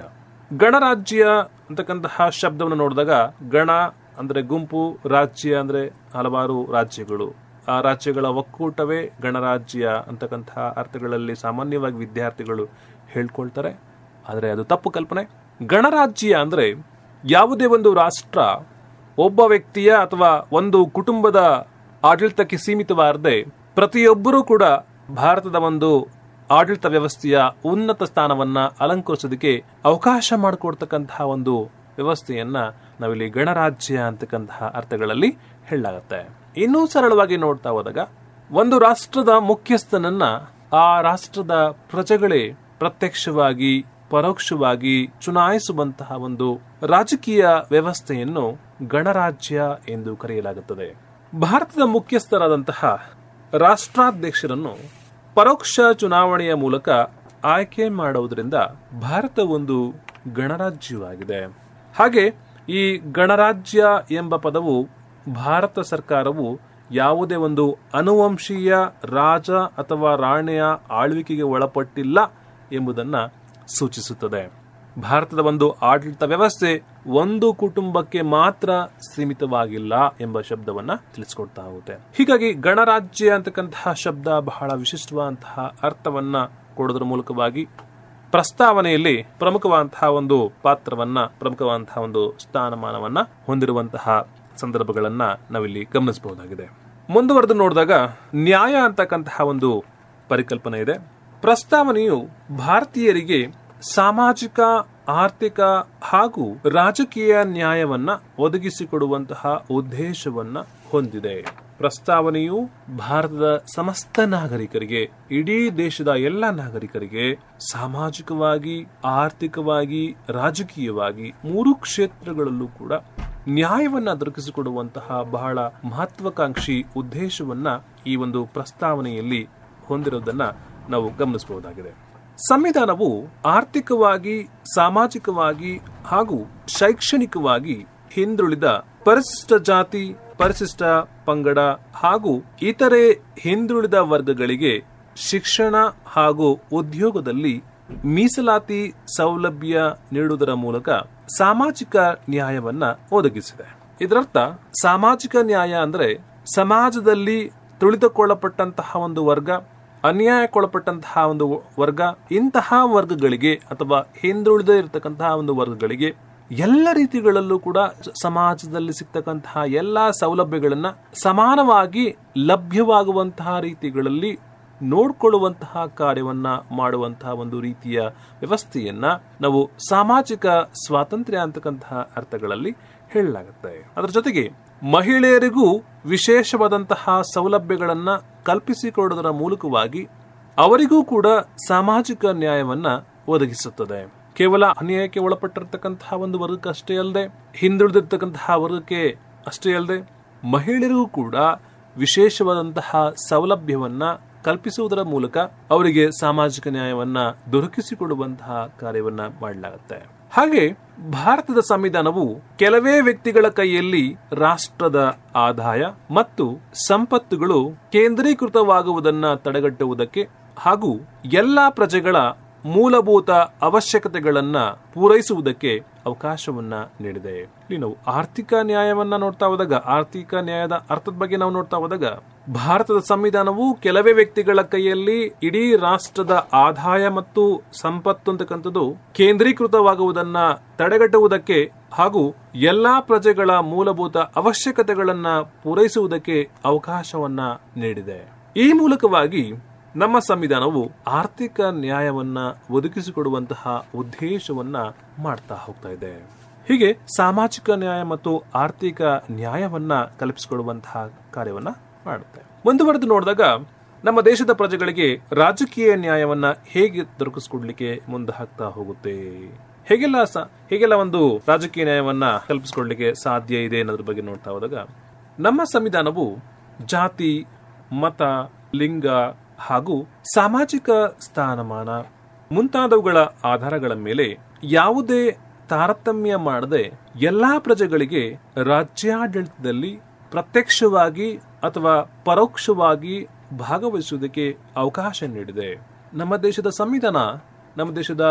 ಗಣರಾಜ್ಯ ಅಂತಕ್ಕಂತಹ ಶಬ್ದವನ್ನು ನೋಡಿದಾಗ ಗಣ ಅಂದ್ರೆ ಗುಂಪು, ರಾಜ್ಯ ಅಂದ್ರೆ ಹಲವಾರು ರಾಜ್ಯಗಳು, ಆ ರಾಜ್ಯಗಳ ಒಕ್ಕೂಟವೇ ಗಣರಾಜ್ಯ ಅಂತಕ್ಕಂತಹ ಅರ್ಥಗಳಲ್ಲಿ ಸಾಮಾನ್ಯವಾಗಿ ವಿದ್ಯಾರ್ಥಿಗಳು ಹೇಳ್ಕೊಳ್ತಾರೆ. ಆದರೆ ಅದು ತಪ್ಪು ಕಲ್ಪನೆ. ಗಣರಾಜ್ಯ ಅಂದ್ರೆ ಯಾವುದೇ ಒಂದು ರಾಷ್ಟ್ರ ಒಬ್ಬ ವ್ಯಕ್ತಿಯ ಅಥವಾ ಒಂದು ಕುಟುಂಬದ ಆಡಳಿತಕ್ಕೆ ಸೀಮಿತವಾಗದೆ ಪ್ರತಿಯೊಬ್ಬರೂ ಕೂಡ ಭಾರತದ ಒಂದು ಆಡಳಿತ ವ್ಯವಸ್ಥೆಯ ಉನ್ನತ ಸ್ಥಾನವನ್ನ ಅಲಂಕರಿಸೋದಕ್ಕೆ ಅವಕಾಶ ಮಾಡಿಕೊಡ್ತಕ್ಕಂತಹ ಒಂದು ವ್ಯವಸ್ಥೆಯನ್ನ ನಾವಿಲ್ಲಿ ಗಣರಾಜ್ಯ ಅಂತಕ್ಕಂತಹ ಅರ್ಥಗಳಲ್ಲಿ ಹೇಳಲಾಗುತ್ತೆ. ಇನ್ನೂ ಸರಳವಾಗಿ ನೋಡ್ತಾ ಹೋದಾಗ ಒಂದು ರಾಷ್ಟ್ರದ ಮುಖ್ಯಸ್ಥನನ್ನ ಆ ರಾಷ್ಟ್ರದ ಪ್ರಜೆಗಳೇ ಪ್ರತ್ಯಕ್ಷವಾಗಿ ಪರೋಕ್ಷವಾಗಿ ಚುನಾಯಿಸುವಂತಹ ಒಂದು ರಾಜಕೀಯ ವ್ಯವಸ್ಥೆಯನ್ನು ಗಣರಾಜ್ಯ ಎಂದು ಕರೆಯಲಾಗುತ್ತದೆ. ಭಾರತದ ಮುಖ್ಯಸ್ಥರಾದಂತಹ ರಾಷ್ಟ್ರಾಧ್ಯಕ್ಷರನ್ನು ಪರೋಕ್ಷ ಚುನಾವಣೆಯ ಮೂಲಕ ಆಯ್ಕೆ ಮಾಡುವುದರಿಂದ ಭಾರತ ಒಂದು ಗಣರಾಜ್ಯವಾಗಿದೆ. ಹಾಗೆ ಈ ಗಣರಾಜ್ಯ ಎಂಬ ಪದವು ಭಾರತ ಸರ್ಕಾರವು ಯಾವುದೇ ಒಂದು ಅನುವಂಶೀಯ ರಾಜ ಅಥವಾ ರಾಣಿಯ ಆಳ್ವಿಕೆಗೆ ಒಳಪಟ್ಟಿಲ್ಲ ಎಂಬುದನ್ನ ಸೂಚಿಸುತ್ತದೆ. ಭಾರತದ ಒಂದು ಆಡಳಿತ ವ್ಯವಸ್ಥೆ ಒಂದು ಕುಟುಂಬಕ್ಕೆ ಮಾತ್ರ ಸೀಮಿತವಾಗಿಲ್ಲ ಎಂಬ ಶಬ್ದವನ್ನ ತಿಳಿಸಿಕೊಡ್ತಾ ಹೋಗುತ್ತೆ. ಹೀಗಾಗಿ ಗಣರಾಜ್ಯ ಅಂತಕ್ಕಂತಹ ಶಬ್ದ ಬಹಳ ವಿಶಿಷ್ಟವಾದಂತಹ ಅರ್ಥವನ್ನ ಕೊಡೋದ್ರ ಮೂಲಕವಾಗಿ ಪ್ರಸ್ತಾವನೆಯಲ್ಲಿ ಪ್ರಮುಖವಾದಂತಹ ಒಂದು ಪಾತ್ರವನ್ನ, ಪ್ರಮುಖವಾದಂತಹ ಒಂದು ಸ್ಥಾನಮಾನವನ್ನ ಹೊಂದಿರುವಂತಹ ಸಂದರ್ಭಗಳನ್ನ ನಾವಿಲ್ಲಿ ಗಮನಿಸಬಹುದಾಗಿದೆ. ಮುಂದುವರೆದು ನೋಡಿದಾಗ ನ್ಯಾಯ ಅಂತಕ್ಕಂತಹ ಒಂದು ಪರಿಕಲ್ಪನೆ ಇದೆ. ಪ್ರಸ್ತಾವನೆಯು ಭಾರತೀಯರಿಗೆ ಸಾಮಾಜಿಕ, ಆರ್ಥಿಕ ಹಾಗೂ ರಾಜಕೀಯ ನ್ಯಾಯವನ್ನ ಒದಗಿಸಿಕೊಡುವಂತಹ ಉದ್ದೇಶವನ್ನ ಹೊಂದಿದೆ. ಪ್ರಸ್ತಾವನೆಯು ಭಾರತದ ಸಮಸ್ತ ನಾಗರಿಕರಿಗೆ, ಇಡೀ ದೇಶದ ಎಲ್ಲ ನಾಗರಿಕರಿಗೆ ಸಾಮಾಜಿಕವಾಗಿ, ಆರ್ಥಿಕವಾಗಿ, ರಾಜಕೀಯವಾಗಿ ಮೂರು ಕ್ಷೇತ್ರಗಳಲ್ಲೂ ಕೂಡ ನ್ಯಾಯವನ್ನ ದೊರಕಿಸಿಕೊಡುವಂತಹ ಬಹಳ ಮಹತ್ವಾಕಾಂಕ್ಷಿ ಉದ್ದೇಶವನ್ನ ಈ ಒಂದು ಪ್ರಸ್ತಾವನೆಯಲ್ಲಿ ಹೊಂದಿರುವುದನ್ನ ನಾವು ಗಮನಿಸಬಹುದಾಗಿದೆ. ಸಂವಿಧಾನವು ಆರ್ಥಿಕವಾಗಿ, ಸಾಮಾಜಿಕವಾಗಿ ಹಾಗೂ ಶೈಕ್ಷಣಿಕವಾಗಿ ಹಿಂದುಳಿದ ಪರಿಶಿಷ್ಟ ಜಾತಿ, ಪರಿಶಿಷ್ಟ ಪಂಗಡ ಹಾಗೂ ಇತರೆ ಹಿಂದುಳಿದ ವರ್ಗಗಳಿಗೆ ಶಿಕ್ಷಣ ಹಾಗೂ ಉದ್ಯೋಗದಲ್ಲಿ ಮೀಸಲಾತಿ ಸೌಲಭ್ಯ ನೀಡುವುದರ ಮೂಲಕ ಸಾಮಾಜಿಕ ನ್ಯಾಯವನ್ನ ಒದಗಿಸಿದೆ. ಇದರರ್ಥ ಸಾಮಾಜಿಕ ನ್ಯಾಯ ಅಂದ್ರೆ ಸಮಾಜದಲ್ಲಿ ತುಳಿತಕ್ಕೊಳಪಟ್ಟಂತಹ ಒಂದು ವರ್ಗ, ಅನ್ಯಾಯಕ್ಕೊಳಪಟ್ಟಂತಹ ಒಂದು ವರ್ಗ, ಇಂತಹ ವರ್ಗಗಳಿಗೆ ಅಥವಾ ಹಿಂದುಳಿದ ಇರತಕ್ಕಂತಹ ಒಂದು ವರ್ಗಗಳಿಗೆ ಎಲ್ಲ ರೀತಿಗಳಲ್ಲೂ ಕೂಡ ಸಮಾಜದಲ್ಲಿ ಸಿಗ್ತಕ್ಕಂತಹ ಎಲ್ಲಾ ಸೌಲಭ್ಯಗಳನ್ನ ಸಮಾನವಾಗಿ ಲಭ್ಯವಾಗುವಂತಹ ರೀತಿಗಳಲ್ಲಿ ನೋಡ್ಕೊಳ್ಳುವಂತಹ ಕಾರ್ಯವನ್ನ ಮಾಡುವಂತಹ ಒಂದು ರೀತಿಯ ವ್ಯವಸ್ಥೆಯನ್ನ ನಾವು ಸಾಮಾಜಿಕ ಸ್ವಾತಂತ್ರ್ಯ ಅಂತಕ್ಕಂತಹ ಅರ್ಥಗಳಲ್ಲಿ ಹೇಳಲಾಗುತ್ತೆ. ಅದರ ಜೊತೆಗೆ ಮಹಿಳೆಯರಿಗೂ ವಿಶೇಷವಾದಂತಹ ಸೌಲಭ್ಯಗಳನ್ನ ಕಲ್ಪಿಸಿಕೊಡುವುದರ ಮೂಲಕವಾಗಿ ಅವರಿಗೂ ಕೂಡ ಸಾಮಾಜಿಕ ನ್ಯಾಯವನ್ನ ಒದಗಿಸುತ್ತದೆ. ಕೇವಲ ಅನ್ಯಾಯಕ್ಕೆ ಒಳಪಟ್ಟಿರತಕ್ಕಂತಹ ಒಂದು ವರ್ಗಕ್ಕೆ ಅಷ್ಟೇ ಅಲ್ಲದೆ, ಹಿಂದುಳಿದಿರ್ತಕ್ಕಂತಹ ವರ್ಗಕ್ಕೆ ಅಷ್ಟೇ ಅಲ್ಲದೆ, ಮಹಿಳೆಯರಿಗೂ ಕೂಡ ವಿಶೇಷವಾದಂತಹ ಸೌಲಭ್ಯವನ್ನ ಕಲ್ಪಿಸುವುದರ ಮೂಲಕ ಅವರಿಗೆ ಸಾಮಾಜಿಕ ನ್ಯಾಯವನ್ನ ದೊರಕಿಸಿಕೊಡುವಂತಹ ಕಾರ್ಯವನ್ನ ಮಾಡಲಾಗುತ್ತೆ. ಹಾಗೆ ಭಾರತದ ಸಂವಿಧಾನವು ಕೆಲವೇ ವ್ಯಕ್ತಿಗಳ ಕೈಯಲ್ಲಿ ರಾಷ್ಟ್ರದ ಆದಾಯ ಮತ್ತು ಸಂಪತ್ತುಗಳು ಕೇಂದ್ರೀಕೃತವಾಗುವುದನ್ನ ತಡೆಗಟ್ಟುವುದಕ್ಕೆ ಹಾಗೂ ಎಲ್ಲಾ ಪ್ರಜೆಗಳ ಮೂಲಭೂತ ಅವಶ್ಯಕತೆಗಳನ್ನ ಪೂರೈಸುವುದಕ್ಕೆ ಅವಕಾಶವನ್ನ ನೀಡಿದೆ. ಇಲ್ಲಿ ನಾವು ಆರ್ಥಿಕ ನ್ಯಾಯವನ್ನ ನೋಡ್ತಾ ಹೋದಾಗ, ಆರ್ಥಿಕ ನ್ಯಾಯದ ಅರ್ಥದ ಬಗ್ಗೆ ನಾವು ನೋಡ್ತಾ ಹೋದಾಗ, ಭಾರತದ ಸಂವಿಧಾನವು ಕೆಲವೇ ವ್ಯಕ್ತಿಗಳ ಕೈಯಲ್ಲಿ ಇಡೀ ರಾಷ್ಟ್ರದ ಆದಾಯ ಮತ್ತು ಸಂಪತ್ತು ಅಂತಕ್ಕಂಥದ್ದು ಕೇಂದ್ರೀಕೃತವಾಗುವುದನ್ನ ತಡೆಗಟ್ಟುವುದಕ್ಕೆ ಹಾಗೂ ಎಲ್ಲಾ ಪ್ರಜೆಗಳ ಮೂಲಭೂತ ಅವಶ್ಯಕತೆಗಳನ್ನ ಪೂರೈಸುವುದಕ್ಕೆ ಅವಕಾಶವನ್ನ ನೀಡಿದೆ. ಈ ಮೂಲಕವಾಗಿ ನಮ್ಮ ಸಂವಿಧಾನವು ಆರ್ಥಿಕ ನ್ಯಾಯವನ್ನ ಒದಗಿಸಿಕೊಡುವಂತಹ ಉದ್ದೇಶವನ್ನ ಮಾಡ್ತಾ ಹೋಗ್ತಾ ಇದೆ. ಹೀಗೆ ಸಾಮಾಜಿಕ ನ್ಯಾಯ ಮತ್ತು ಆರ್ಥಿಕ ನ್ಯಾಯವನ್ನ ಕಲ್ಪಿಸಿಕೊಡುವಂತಹ ಕಾರ್ಯವನ್ನ ಮಾಡುತ್ತೆ. ಮುಂದುವರೆದು ನೋಡಿದಾಗ ನಮ್ಮ ದೇಶದ ಪ್ರಜೆಗಳಿಗೆ ರಾಜಕೀಯ ನ್ಯಾಯವನ್ನ ಹೇಗೆ ದೊರಕಿಸಿಕೊಡ್ಲಿಕ್ಕೆ ಮುಂದೆ ಹಾಕ್ತಾ ಹೋಗುತ್ತೆ, ಹೇಗೆಲ್ಲ ಒಂದು ರಾಜಕೀಯ ನ್ಯಾಯವನ್ನ ಕಲ್ಪಿಸಿಕೊಡ್ಲಿಕ್ಕೆ ಸಾಧ್ಯ ಇದೆ ಅನ್ನೋದ್ರ ಬಗ್ಗೆ ನೋಡ್ತಾ ಹೋದಾಗ, ನಮ್ಮ ಸಂವಿಧಾನವು ಜಾತಿ, ಮತ, ಲಿಂಗ ಹಾಗೂ ಸಾಮಾಜಿಕ ಸ್ಥಾನಮಾನ ಮುಂತಾದವುಗಳ ಆಧಾರಗಳ ಮೇಲೆ ಯಾವುದೇ ತಾರತಮ್ಯ ಮಾಡದೆ ಎಲ್ಲಾ ಪ್ರಜೆಗಳಿಗೆ ರಾಜ್ಯಾಡಳಿತದಲ್ಲಿ ಪ್ರತ್ಯಕ್ಷವಾಗಿ ಅಥವಾ ಪರೋಕ್ಷವಾಗಿ ಭಾಗವಹಿಸುವುದಕ್ಕೆ ಅವಕಾಶ ನೀಡಿದೆ. ನಮ್ಮ ದೇಶದ ಸಂವಿಧಾನ ನಮ್ಮ ದೇಶದ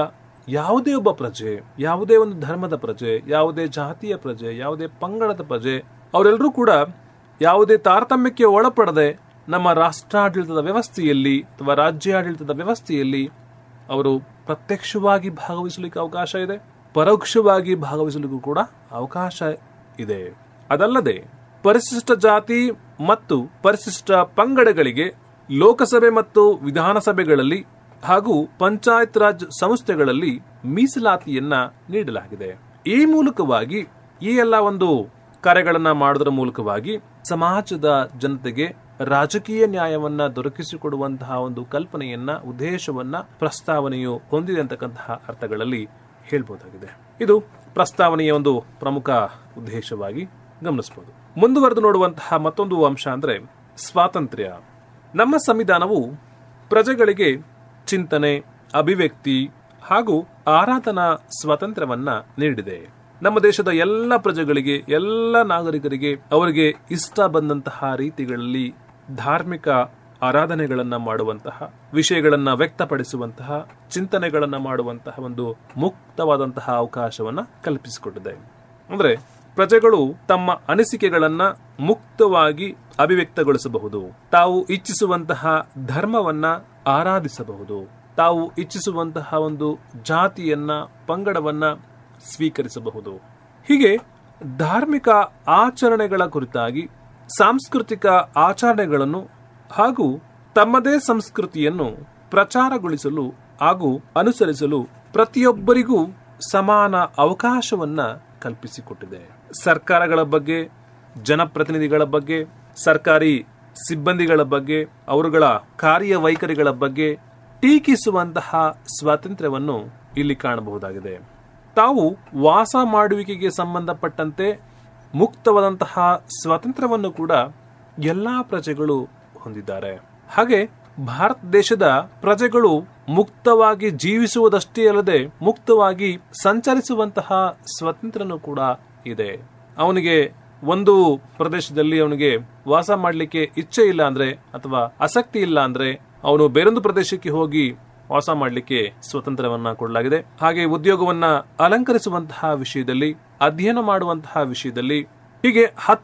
ಯಾವುದೇ ಒಬ್ಬ ಪ್ರಜೆ, ಯಾವುದೇ ಒಂದು ಧರ್ಮದ ಪ್ರಜೆ, ಯಾವುದೇ ಜಾತಿಯ ಪ್ರಜೆ, ಯಾವುದೇ ಪಂಗಡದ ಪ್ರಜೆ, ಅವರೆಲ್ಲರೂ ಕೂಡ ಯಾವುದೇ ತಾರತಮ್ಯಕ್ಕೆ ಒಳಪಡದೆ ನಮ್ಮ ರಾಷ್ಟ್ರಾಡಳಿತದ ವ್ಯವಸ್ಥೆಯಲ್ಲಿ ಅಥವಾ ರಾಜ್ಯಾಡಳಿತದ ವ್ಯವಸ್ಥೆಯಲ್ಲಿ ಅವರು ಪ್ರತ್ಯಕ್ಷವಾಗಿ ಭಾಗವಹಿಸಲಿಕ್ಕೆ ಅವಕಾಶ ಇದೆ, ಪರೋಕ್ಷವಾಗಿ ಭಾಗವಹಿಸಲಿಕ್ಕೂ ಕೂಡ ಅವಕಾಶ ಇದೆ. ಅದಲ್ಲದೆ ಪರಿಶಿಷ್ಟ ಜಾತಿ ಮತ್ತು ಪರಿಶಿಷ್ಟ ಪಂಗಡಗಳಿಗೆ ಲೋಕಸಭೆ ಮತ್ತು ವಿಧಾನಸಭೆಗಳಲ್ಲಿ ಹಾಗೂ ಪಂಚಾಯತ್ ರಾಜ್ ಸಂಸ್ಥೆಗಳಲ್ಲಿ ಮೀಸಲಾತಿಯನ್ನ ನೀಡಲಾಗಿದೆ. ಈ ಮೂಲಕವಾಗಿ ಈ ಎಲ್ಲ ಒಂದು ಕಾರ್ಯಗಳನ್ನ ಮಾಡೋದರ ಮೂಲಕವಾಗಿ ಸಮಾಜದ ಜನತೆಗೆ ರಾಜಕೀಯ ನ್ಯಾಯವನ್ನ ದೊರಕಿಸಿಕೊಡುವಂತಹ ಒಂದು ಕಲ್ಪನೆಯನ್ನ, ಉದ್ದೇಶವನ್ನ ಪ್ರಸ್ತಾವನೆಯು ಹೊಂದಿದೆ ಅಂತಕ್ಕಂತಹ ಅರ್ಥಗಳಲ್ಲಿ ಹೇಳ್ಬಹುದಾಗಿದೆ. ಇದು ಪ್ರಸ್ತಾವನೆಯ ಒಂದು ಪ್ರಮುಖ ಉದ್ದೇಶವಾಗಿ ಗಮನಿಸಬಹುದು. ಮುಂದುವರೆದು ನೋಡುವಂತಹ ಮತ್ತೊಂದು ಅಂಶ ಅಂದ್ರೆ ಸ್ವಾತಂತ್ರ್ಯ. ನಮ್ಮ ಸಂವಿಧಾನವು ಪ್ರಜೆಗಳಿಗೆ ಚಿಂತನೆ, ಅಭಿವ್ಯಕ್ತಿ ಹಾಗೂ ಆರಾಧನಾ ಸ್ವಾತಂತ್ರ್ಯವನ್ನ ನೀಡಿದೆ. ನಮ್ಮ ದೇಶದ ಎಲ್ಲ ಪ್ರಜೆಗಳಿಗೆ, ಎಲ್ಲ ನಾಗರಿಕರಿಗೆ ಅವರಿಗೆ ಇಷ್ಟ ಬಂದಂತಹ ರೀತಿಗಳಲ್ಲಿ ಧಾರ್ಮಿಕ ಆರಾಧನೆಗಳನ್ನ ಮಾಡುವಂತಹ, ವಿಷಯಗಳನ್ನ ವ್ಯಕ್ತಪಡಿಸುವಂತಹ, ಚಿಂತನೆಗಳನ್ನ ಮಾಡುವಂತಹ ಒಂದು ಮುಕ್ತವಾದಂತಹ ಅವಕಾಶವನ್ನ ಕಲ್ಪಿಸಿಕೊಟ್ಟಿದೆ. ಅಂದ್ರೆ ಪ್ರಜೆಗಳು ತಮ್ಮ ಅನಿಸಿಕೆಗಳನ್ನ ಮುಕ್ತವಾಗಿ ಅಭಿವ್ಯಕ್ತಗೊಳಿಸಬಹುದು, ತಾವು ಇಚ್ಛಿಸುವಂತಹ ಧರ್ಮವನ್ನ ಆರಾಧಿಸಬಹುದು, ತಾವು ಇಚ್ಛಿಸುವಂತಹ ಒಂದು ಜಾತಿಯನ್ನ, ಪಂಗಡವನ್ನ ಸ್ವೀಕರಿಸಬಹುದು. ಹೀಗೆ ಧಾರ್ಮಿಕ ಆಚರಣೆಗಳ ಕುರಿತಾಗಿ ಸಾಂಸ್ಕೃತಿಕ ಆಚರಣೆಗಳನ್ನು ಹಾಗೂ ತಮ್ಮದೇ ಸಂಸ್ಕೃತಿಯನ್ನು ಪ್ರಚಾರಗೊಳಿಸಲು ಹಾಗೂ ಅನುಸರಿಸಲು ಪ್ರತಿಯೊಬ್ಬರಿಗೂ ಸಮಾನ ಅವಕಾಶವನ್ನ ಕಲ್ಪಿಸಿಕೊಟ್ಟಿದೆ. ಸರ್ಕಾರಗಳ ಬಗ್ಗೆ, ಜನಪ್ರತಿನಿಧಿಗಳ ಬಗ್ಗೆ, ಸರ್ಕಾರಿ ಸಿಬ್ಬಂದಿಗಳ ಬಗ್ಗೆ, ಅವರುಗಳ ಕಾರ್ಯವೈಖರಿಗಳ ಬಗ್ಗೆ ಟೀಕಿಸುವಂತಹ ಸ್ವಾತಂತ್ರ್ಯವನ್ನು ಇಲ್ಲಿ ಕಾಣಬಹುದಾಗಿದೆ. ತಾವು ವಾಸ ಮಾಡುವಿಕೆಗೆ ಸಂಬಂಧಪಟ್ಟಂತೆ ಮುಕ್ತವಾದಂತಹ ಸ್ವಾತಂತ್ರ್ಯವನ್ನು ಕೂಡ ಎಲ್ಲಾ ಪ್ರಜೆಗಳು ಹೊಂದಿದ್ದಾರೆ. ಹಾಗೆ ಭಾರತ ದೇಶದ ಪ್ರಜೆಗಳು ಮುಕ್ತವಾಗಿ ಜೀವಿಸುವುದಷ್ಟೇ ಅಲ್ಲದೆ ಮುಕ್ತವಾಗಿ ಸಂಚರಿಸುವಂತಹ ಸ್ವಾತಂತ್ರ್ಯನೂ ಕೂಡ ಇದೆ. ಅವನಿಗೆ ಒಂದು ಪ್ರದೇಶದಲ್ಲಿ ಅವನಿಗೆ ವಾಸ ಮಾಡಲಿಕ್ಕೆ ಇಚ್ಛೆ ಇಲ್ಲ ಅಂದ್ರೆ ಅಥವಾ ಆಸಕ್ತಿ ಇಲ್ಲ ಅಂದ್ರೆ ಅವನು ಬೇರೊಂದು ಪ್ರದೇಶಕ್ಕೆ ಹೋಗಿ ವಾಸ ಮಾಡಲಿಕ್ಕೆ ಸ್ವಾತಂತ್ರ್ಯವನ್ನ ಕೊಡಲಾಗಿದೆ. ಹಾಗೆ ಉದ್ಯೋಗವನ್ನ ಅಲಂಕರಿಸುವಂತಹ ವಿಷಯದಲ್ಲಿ, ಅಧ್ಯಯನ ಮಾಡುವಂತಹ ವಿಷಯದಲ್ಲಿ, ಹೀಗೆ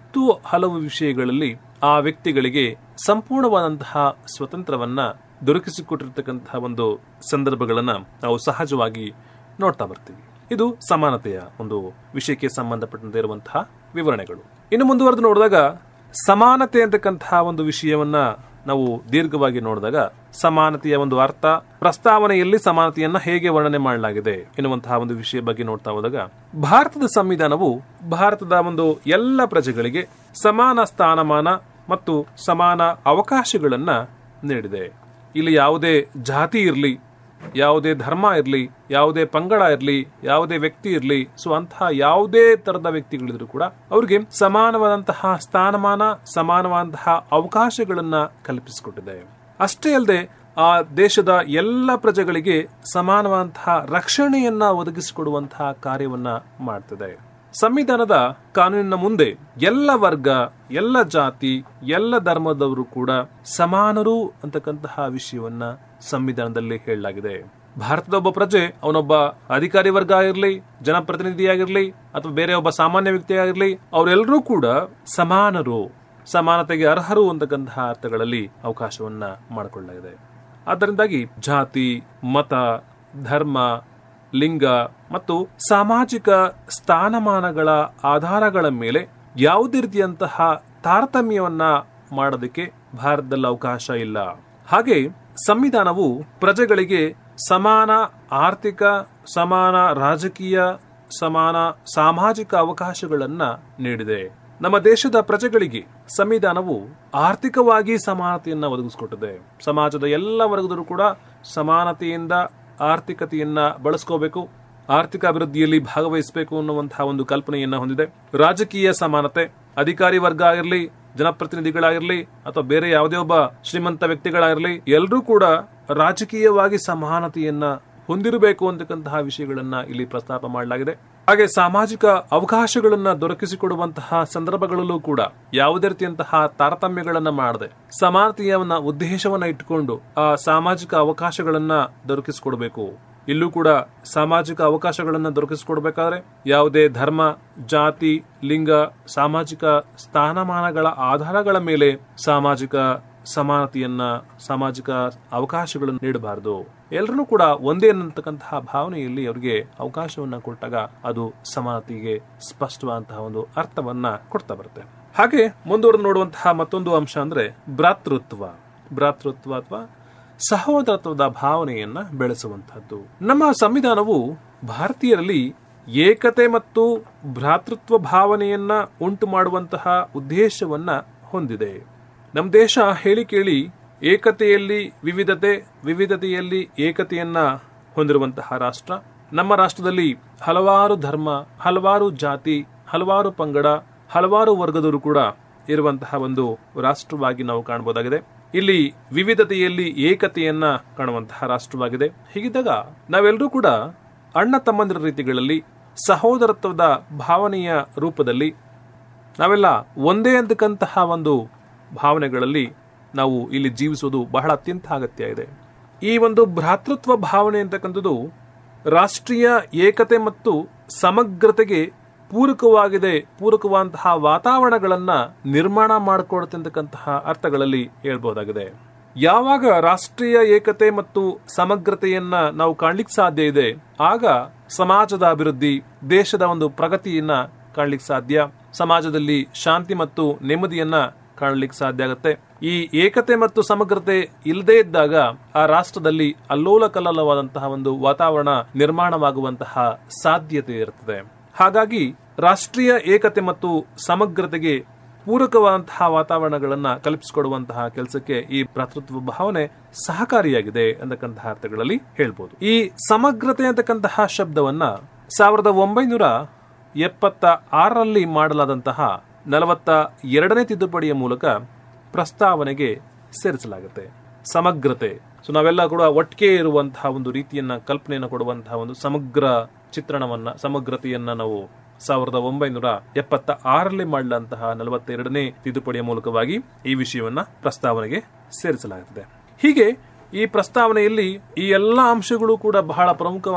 ಹಲವು ವಿಷಯಗಳಲ್ಲಿ ಆ ವ್ಯಕ್ತಿಗಳಿಗೆ ಸಂಪೂರ್ಣವಾದಂತಹ ಸ್ವತಂತ್ರವನ್ನ ದೊರಕಿಸಿಕೊಟ್ಟಿರ್ತಕ್ಕಂತಹ ಒಂದು ಸಂದರ್ಭಗಳನ್ನ ನಾವು ಸಹಜವಾಗಿ ನೋಡ್ತಾ ಬರ್ತೀವಿ. ಇದು ಸಮಾನತೆಯ ಒಂದು ವಿಷಯಕ್ಕೆ ಸಂಬಂಧಪಟ್ಟಂತೆ ಇರುವಂತಹ ವಿವರಣೆಗಳು. ಇನ್ನು ಮುಂದುವರೆದು ನೋಡಿದಾಗ ಸಮಾನತೆ ಅಂತಕ್ಕಂತಹ ಒಂದು ವಿಷಯವನ್ನ ನಾವು ದೀರ್ಘವಾಗಿ ನೋಡಿದಾಗ ಸಮಾನತೆಯ ಒಂದು ಅರ್ಥ, ಪ್ರಸ್ತಾವನೆಯಲ್ಲಿ ಸಮಾನತೆಯನ್ನ ಹೇಗೆ ವರ್ಣನೆ ಮಾಡಲಾಗಿದೆ ಎನ್ನುವಂತಹ ಒಂದು ವಿಷಯ ಬಗ್ಗೆ ನೋಡ್ತಾ ಹೋದಾಗ ಭಾರತದ ಸಂವಿಧಾನವು ಭಾರತದ ಒಂದು ಎಲ್ಲ ಪ್ರಜೆಗಳಿಗೆ ಸಮಾನ ಸ್ಥಾನಮಾನ ಮತ್ತು ಸಮಾನ ಅವಕಾಶಗಳನ್ನ ನೀಡಿದೆ. ಇಲ್ಲಿ ಯಾವುದೇ ಜಾತಿ ಇರಲಿ, ಯಾವುದೇ ಧರ್ಮ ಇರಲಿ, ಯಾವುದೇ ಪಂಗಡ ಇರಲಿ, ಯಾವುದೇ ವ್ಯಕ್ತಿ ಇರಲಿ, ಸೊ ಅಂತಹ ಯಾವುದೇ ತರದ ವ್ಯಕ್ತಿಗಳಿದ್ರು ಕೂಡ ಅವರಿಗೆ ಸಮಾನವಾದಂತಹ ಸ್ಥಾನಮಾನ, ಸಮಾನವಾದಂತಹ ಅವಕಾಶಗಳನ್ನ ಕಲ್ಪಿಸಿಕೊಟ್ಟಿದೆ. ಅಷ್ಟೇ ಅಲ್ಲದೆ ಆ ದೇಶದ ಎಲ್ಲ ಪ್ರಜೆಗಳಿಗೆ ಸಮಾನವಾದಂತಹ ರಕ್ಷಣೆಯನ್ನ ಒದಗಿಸಿಕೊಡುವಂತಹ ಕಾರ್ಯವನ್ನ ಮಾಡ್ತಿದೆ. ಸಂವಿಧಾನದ ಕಾನೂನಿನ ಮುಂದೆ ಎಲ್ಲ ವರ್ಗ, ಎಲ್ಲ ಜಾತಿ, ಎಲ್ಲ ಧರ್ಮದವರು ಕೂಡ ಸಮಾನರು ಅಂತಕ್ಕಂತಹ ವಿಷಯವನ್ನ ಸಂವಿಧಾನದಲ್ಲಿ ಹೇಳಲಾಗಿದೆ. ಭಾರತದ ಒಬ್ಬ ಪ್ರಜೆ, ಅವನೊಬ್ಬ ಅಧಿಕಾರಿ ವರ್ಗ ಆಗಿರ್ಲಿ, ಜನಪ್ರತಿನಿಧಿಯಾಗಿರ್ಲಿ ಅಥವಾ ಬೇರೆ ಒಬ್ಬ ಸಾಮಾನ್ಯ ವ್ಯಕ್ತಿ ಆಗಿರ್ಲಿ, ಅವರೆಲ್ಲರೂ ಕೂಡ ಸಮಾನರು, ಸಮಾನತೆಗೆ ಅರ್ಹರು ಅಂತಕ್ಕಂತಹ ಅರ್ಥಗಳಲ್ಲಿ ಅವಕಾಶವನ್ನ ಮಾಡಿಕೊಳ್ಳಲಾಗಿದೆ. ಆದ್ದರಿಂದಾಗಿ ಜಾತಿ, ಮತ, ಧರ್ಮ, ಲಿಂಗ ಮತ್ತು ಸಾಮಾಜಿಕ ಸ್ಥಾನಮಾನಗಳ ಆಧಾರಗಳ ಮೇಲೆ ಯಾವುದೇ ರೀತಿಯಂತಹ ತಾರತಮ್ಯವನ್ನ ಮಾಡೋದಕ್ಕೆ ಭಾರತದಲ್ಲಿ ಅವಕಾಶ ಇಲ್ಲ. ಹಾಗೆ ಸಂವಿಧಾನವು ಪ್ರಜೆಗಳಿಗೆ ಸಮಾನ ಆರ್ಥಿಕ, ಸಮಾನ ರಾಜಕೀಯ, ಸಮಾನ ಸಾಮಾಜಿಕ ಅವಕಾಶಗಳನ್ನ ನೀಡಿದೆ. ನಮ್ಮ ದೇಶದ ಪ್ರಜೆಗಳಿಗೆ ಸಂವಿಧಾನವು ಆರ್ಥಿಕವಾಗಿ ಸಮಾನತೆಯನ್ನ ಒದಗಿಸಿಕೊಟ್ಟಿದೆ. ಸಮಾಜದ ಎಲ್ಲ ವರ್ಗದವರು ಕೂಡ ಸಮಾನತೆಯಿಂದ ಆರ್ಥಿಕತೆಯನ್ನ ಬಳಸ್ಕೋಬೇಕು, ಆರ್ಥಿಕ ಅಭಿವೃದ್ಧಿಯಲ್ಲಿ ಭಾಗವಹಿಸಬೇಕು ಅನ್ನುವಂತಹ ಒಂದು ಕಲ್ಪನೆಯನ್ನ ಹೊಂದಿದೆ. ರಾಜಕೀಯ ಸಮಾನತೆ, ಅಧಿಕಾರಿ ವರ್ಗ ಆಗಿರಲಿ, ಜನಪ್ರತಿನಿಧಿಗಳಾಗಿರ್ಲಿ ಅಥವಾ ಬೇರೆ ಯಾವುದೇ ಒಬ್ಬ ಶ್ರೀಮಂತ ವ್ಯಕ್ತಿಗಳಾಗಿರ್ಲಿ, ಎಲ್ಲರೂ ಕೂಡ ರಾಜಕೀಯವಾಗಿ ಸಮಾನತೆಯನ್ನ ಹೊಂದಿರಬೇಕು ಅಂತಕ್ಕಂತಹ ವಿಷಯಗಳನ್ನ ಇಲ್ಲಿ ಪ್ರಸ್ತಾಪ ಮಾಡಲಾಗಿದೆ. ಹಾಗೆ ಸಾಮಾಜಿಕ ಅವಕಾಶಗಳನ್ನ ದೊರಕಿಸಿಕೊಡುವಂತಹ ಸಂದರ್ಭಗಳಲ್ಲೂ ಕೂಡ ಯಾವುದೇ ರೀತಿಯಂತಹ ತಾರತಮ್ಯಗಳನ್ನ ಮಾಡದೆ ಸಮಾನತೆಯವನ್ನ ಉದ್ದೇಶವನ್ನ ಇಟ್ಟುಕೊಂಡು ಆ ಸಾಮಾಜಿಕ ಅವಕಾಶಗಳನ್ನ ದೊರಕಿಸಿಕೊಡಬೇಕು. ಇಲ್ಲೂ ಕೂಡ ಸಾಮಾಜಿಕ ಅವಕಾಶಗಳನ್ನು ದೊರಕಿಸಿಕೊಡ್ಬೇಕಾದ್ರೆ ಯಾವುದೇ ಧರ್ಮ, ಜಾತಿ, ಲಿಂಗ, ಸಾಮಾಜಿಕ ಸ್ಥಾನಮಾನಗಳ ಆಧಾರಗಳ ಮೇಲೆ ಸಾಮಾಜಿಕ ಸಮಾನತೆಯನ್ನ, ಸಾಮಾಜಿಕ ಅವಕಾಶಗಳನ್ನು ನೀಡಬಾರದು. ಎಲ್ಲರೂ ಕೂಡ ಒಂದೇ ಅನ್ನತಕ್ಕಂತಹ ಭಾವನೆಯಲ್ಲಿ ಅವರಿಗೆ ಅವಕಾಶವನ್ನ ಕೊಟ್ಟಾಗ ಅದು ಸಮಾನತೆಗೆ ಸ್ಪಷ್ಟವಾದಂತಹ ಒಂದು ಅರ್ಥವನ್ನ ಕೊಡ್ತಾ ಬರುತ್ತೆ. ಹಾಗೆ ಮುಂದುವರೆದು ನೋಡುವಂತಹ ಮತ್ತೊಂದು ಅಂಶ ಅಂದ್ರೆ ಭ್ರಾತೃತ್ವ ಅಥವಾ ಸಹೋದರತ್ವದ ಭಾವನೆಯನ್ನ ಬೆಳೆಸುವಂತಹದ್ದು. ನಮ್ಮ ಸಂವಿಧಾನವು ಭಾರತೀಯರಲ್ಲಿ ಏಕತೆ ಮತ್ತು ಭ್ರಾತೃತ್ವ ಭಾವನೆಯನ್ನ ಉಂಟು ಮಾಡುವಂತಹ ಉದ್ದೇಶವನ್ನ ಹೊಂದಿದೆ. ನಮ್ಮ ದೇಶ ಹೇಳಿ ಕೇಳಿ ಏಕತೆಯಲ್ಲಿ ವಿವಿಧತೆ, ವಿವಿಧತೆಯಲ್ಲಿ ಏಕತೆಯನ್ನ ಹೊಂದಿರುವಂತಹ ರಾಷ್ಟ್ರ. ನಮ್ಮ ರಾಷ್ಟ್ರದಲ್ಲಿ ಹಲವಾರು ಧರ್ಮ, ಹಲವಾರು ಜಾತಿ, ಹಲವಾರು ಪಂಗಡ, ಹಲವಾರು ವರ್ಗದವರು ಕೂಡ ಇರುವಂತಹ ಒಂದು ರಾಷ್ಟ್ರವಾಗಿ ನಾವು ಕಾಣಬಹುದಾಗಿದೆ. ಇಲ್ಲಿ ವಿವಿಧತೆಯಲ್ಲಿ ಏಕತೆಯನ್ನ ಕಾಣುವಂತಹ ರಾಷ್ಟ್ರವಾಗಿದೆ. ಹೀಗಿದ್ದಾಗ ನಾವೆಲ್ಲರೂ ಕೂಡ ಅಣ್ಣ ತಮ್ಮಂದಿರ ರೀತಿಗಳಲ್ಲಿ, ಸಹೋದರತ್ವದ ಭಾವನೆಯ ರೂಪದಲ್ಲಿ ನಾವೆಲ್ಲ ಒಂದೇ ಅಂತಕ್ಕಂತಹ ಒಂದು ಭಾವನೆಗಳಲ್ಲಿ ನಾವು ಇಲ್ಲಿ ಜೀವಿಸುವುದು ಬಹಳ ಅತ್ಯಂತ ಅಗತ್ಯ ಇದೆ. ಈ ಒಂದು ಭ್ರಾತೃತ್ವ ಭಾವನೆ ಅಂತಕ್ಕಂಥದ್ದು ರಾಷ್ಟ್ರೀಯ ಏಕತೆ ಮತ್ತು ಸಮಗ್ರತೆಗೆ ಪೂರಕವಾದಂತಹ ವಾತಾವರಣಗಳನ್ನ ನಿರ್ಮಾಣ ಮಾಡಿಕೊಡ್ತಕ್ಕಂತಹ ಅರ್ಥಗಳಲ್ಲಿ ಹೇಳ್ಬಹುದಾಗಿದೆ. ಯಾವಾಗ ರಾಷ್ಟ್ರೀಯ ಏಕತೆ ಮತ್ತು ಸಮಗ್ರತೆಯನ್ನ ನಾವು ಕಾಣ್ಲಿಕ್ಕೆ ಸಾಧ್ಯ ಇದೆ, ಆಗ ಸಮಾಜದ ಅಭಿವೃದ್ಧಿ, ದೇಶದ ಒಂದು ಪ್ರಗತಿಯನ್ನ ಕಾಣ್ಲಿಕ್ಕೆ ಸಾಧ್ಯ, ಸಮಾಜದಲ್ಲಿ ಶಾಂತಿ ಮತ್ತು ನೆಮ್ಮದಿಯನ್ನ ಕಾಣಲಿಕ್ಕೆ ಸಾಧ್ಯ ಆಗುತ್ತೆ. ಈ ಏಕತೆ ಮತ್ತು ಸಮಗ್ರತೆ ಇಲ್ಲದೇ ಇದ್ದಾಗ ಆ ರಾಷ್ಟ್ರದಲ್ಲಿ ಅಲ್ಲೋಲ ಕಲ್ಲೋಲವಾದಂತಹ ಒಂದು ವಾತಾವರಣ ನಿರ್ಮಾಣವಾಗುವಂತಹ ಸಾಧ್ಯತೆ ಇರುತ್ತದೆ. ಹಾಗಾಗಿ ರಾಷ್ಟ್ರೀಯ ಏಕತೆ ಮತ್ತು ಸಮಗ್ರತೆಗೆ ಪೂರಕವಾದಂತಹ ವಾತಾವರಣಗಳನ್ನ ಕಲ್ಪಿಸಿಕೊಡುವಂತಹ ಕೆಲಸಕ್ಕೆ ಈ ಭ್ರಾತೃತ್ವ ಭಾವನೆ ಸಹಕಾರಿಯಾಗಿದೆ ಅಂತಕ್ಕಂತಹ ಅರ್ಥಗಳಲ್ಲಿ ಹೇಳ್ಬೋದು. ಈ ಸಮಗ್ರತೆ ಅಂತಕ್ಕಂತಹ ಶಬ್ದವನ್ನ 1976ರಲ್ಲಿ ಮಾಡಲಾದಂತಹ 42ನೇ ತಿದ್ದುಪಡಿಯ ಮೂಲಕ ಪ್ರಸ್ತಾವನೆಗೆ ಸೇರಿಸಲಾಗುತ್ತೆ. ಸಮಗ್ರತೆ, ಸೊ ನಾವೆಲ್ಲ ಕೂಡ ಒಟ್ಟಿಗೆ ಇರುವಂತಹ ಒಂದು ರೀತಿಯನ್ನ, ಕಲ್ಪನೆಯನ್ನು ಕೊಡುವಂತಹ ಒಂದು ಸಮಗ್ರ ಚಿತ್ರಣವನ್ನ, ಸಮಗ್ರತೆಯನ್ನ ನಾವು 1976ರಲ್ಲಿ ಮಾಡಲಂತಹ 42ನೇ ತಿದ್ದುಪಡಿಯ ಮೂಲಕವಾಗಿ ಈ ವಿಷಯವನ್ನ ಪ್ರಸ್ತಾವನೆಗೆ ಸೇರಿಸಲಾಗುತ್ತದೆ. ಹೀಗೆ ಈ ಪ್ರಸ್ತಾವನೆಯಲ್ಲಿ ಈ ಎಲ್ಲಾ ಅಂಶಗಳು ಕೂಡ ಬಹಳ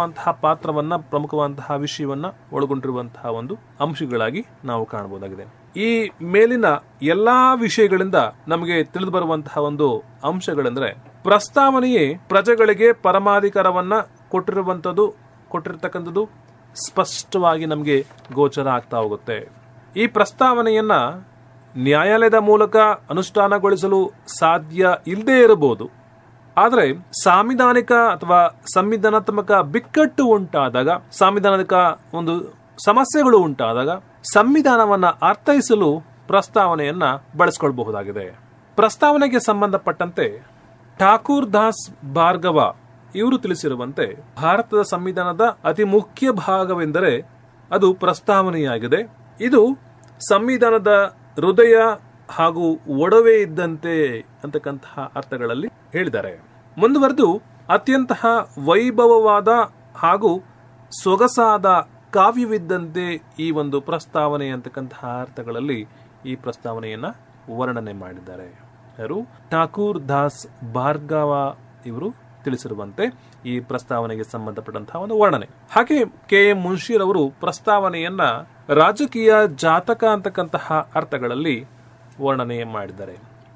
ಪ್ರಮುಖವಾದಂತಹ ವಿಷಯವನ್ನ ಒಳಗೊಂಡಿರುವಂತಹ ಒಂದು ಅಂಶಗಳಾಗಿ ನಾವು ಕಾಣಬಹುದಾಗಿದೆ. ಈ ಮೇಲಿನ ಎಲ್ಲಾ ವಿಷಯಗಳಿಂದ ನಮಗೆ ತಿಳಿದು ಬರುವಂತಹ ಒಂದು ಅಂಶಗಳೆಂದ್ರೆ, ಪ್ರಸ್ತಾವನೆಯೇ ಪ್ರಜೆಗಳಿಗೆ ಪರಮಾಧಿಕಾರವನ್ನ ಕೊಟ್ಟಿರತಕ್ಕಂಥದ್ದು ಸ್ಪಷ್ಟವಾಗಿ ನಮಗೆ ಗೋಚರ ಆಗ್ತಾ ಹೋಗುತ್ತೆ. ಈ ಪ್ರಸ್ತಾವನೆಯನ್ನ ನ್ಯಾಯಾಲಯದ ಮೂಲಕ ಅನುಷ್ಠಾನಗೊಳಿಸಲು ಸಾಧ್ಯ ಇಲ್ಲದೆ ಇರಬಹುದು. ಆದರೆ ಸಾಂವಿಧಾನಿಕ ಅಥವಾ ಸಂವಿಧಾನಾತ್ಮಕ ಬಿಕ್ಕಟ್ಟು ಉಂಟಾದಾಗ, ಸಾಂವಿಧಾನಿಕ ಒಂದು ಸಮಸ್ಯೆಗಳು ಉಂಟಾದಾಗ ಸಂವಿಧಾನವನ್ನ ಅರ್ಥೈಸಲು ಪ್ರಸ್ತಾವನೆಯನ್ನ ಬಳಸಿಕೊಳ್ಳಬಹುದಾಗಿದೆ. ಪ್ರಸ್ತಾವನೆಗೆ ಸಂಬಂಧಪಟ್ಟಂತೆ ಠಾಕೂರ್ ದಾಸ್ ಭಾರ್ಗವ ಇವರು ತಿಳಿಸಿರುವಂತೆ, ಭಾರತದ ಸಂವಿಧಾನದ ಅತಿ ಮುಖ್ಯ ಭಾಗವೆಂದರೆ ಅದು ಪ್ರಸ್ತಾವನೆಯಾಗಿದೆ. ಇದು ಸಂವಿಧಾನದ ಹೃದಯ ಹಾಗೂ ಒಡವೆ ಇದ್ದಂತೆ ಅಂತಕ್ಕಂತಹ ಅರ್ಥಗಳಲ್ಲಿ ಹೇಳಿದ್ದಾರೆ. ಮುಂದುವರೆದು ಅತ್ಯಂತ ವೈಭವವಾದ ಹಾಗೂ ಸೊಗಸಾದ ಕಾವ್ಯವಿದ್ದಂತೆ ಈ ಒಂದು ಪ್ರಸ್ತಾವನೆ ಅಂತಕ್ಕಂತಹ ಅರ್ಥಗಳಲ್ಲಿ ಈ ಪ್ರಸ್ತಾವನೆಯನ್ನ ವರ್ಣನೆ ಮಾಡಿದ್ದಾರೆ. ಯಾರು? ಠಾಕೂರ್ ದಾಸ್ ಭಾರ್ಗವ ಇವರು ತಿಳಿಸಿರುವಂತೆ ಈ ಪ್ರಸ್ತಾವನೆಗೆ ಸಂಬಂಧಪಟ್ಟಂತಹ ಒಂದು ವರ್ಣನೆ. ಹಾಗೆ KM ಮುನ್ಷಿರವರು ಪ್ರಸ್ತಾವನೆಯನ್ನ ರಾಜಕೀಯ ಜಾತಕ ಅಂತಕ್ಕಂತಹ ಅರ್ಥಗಳಲ್ಲಿ ವರ್ಣನೆ ಮಾಡಿದ್ದಾರೆ.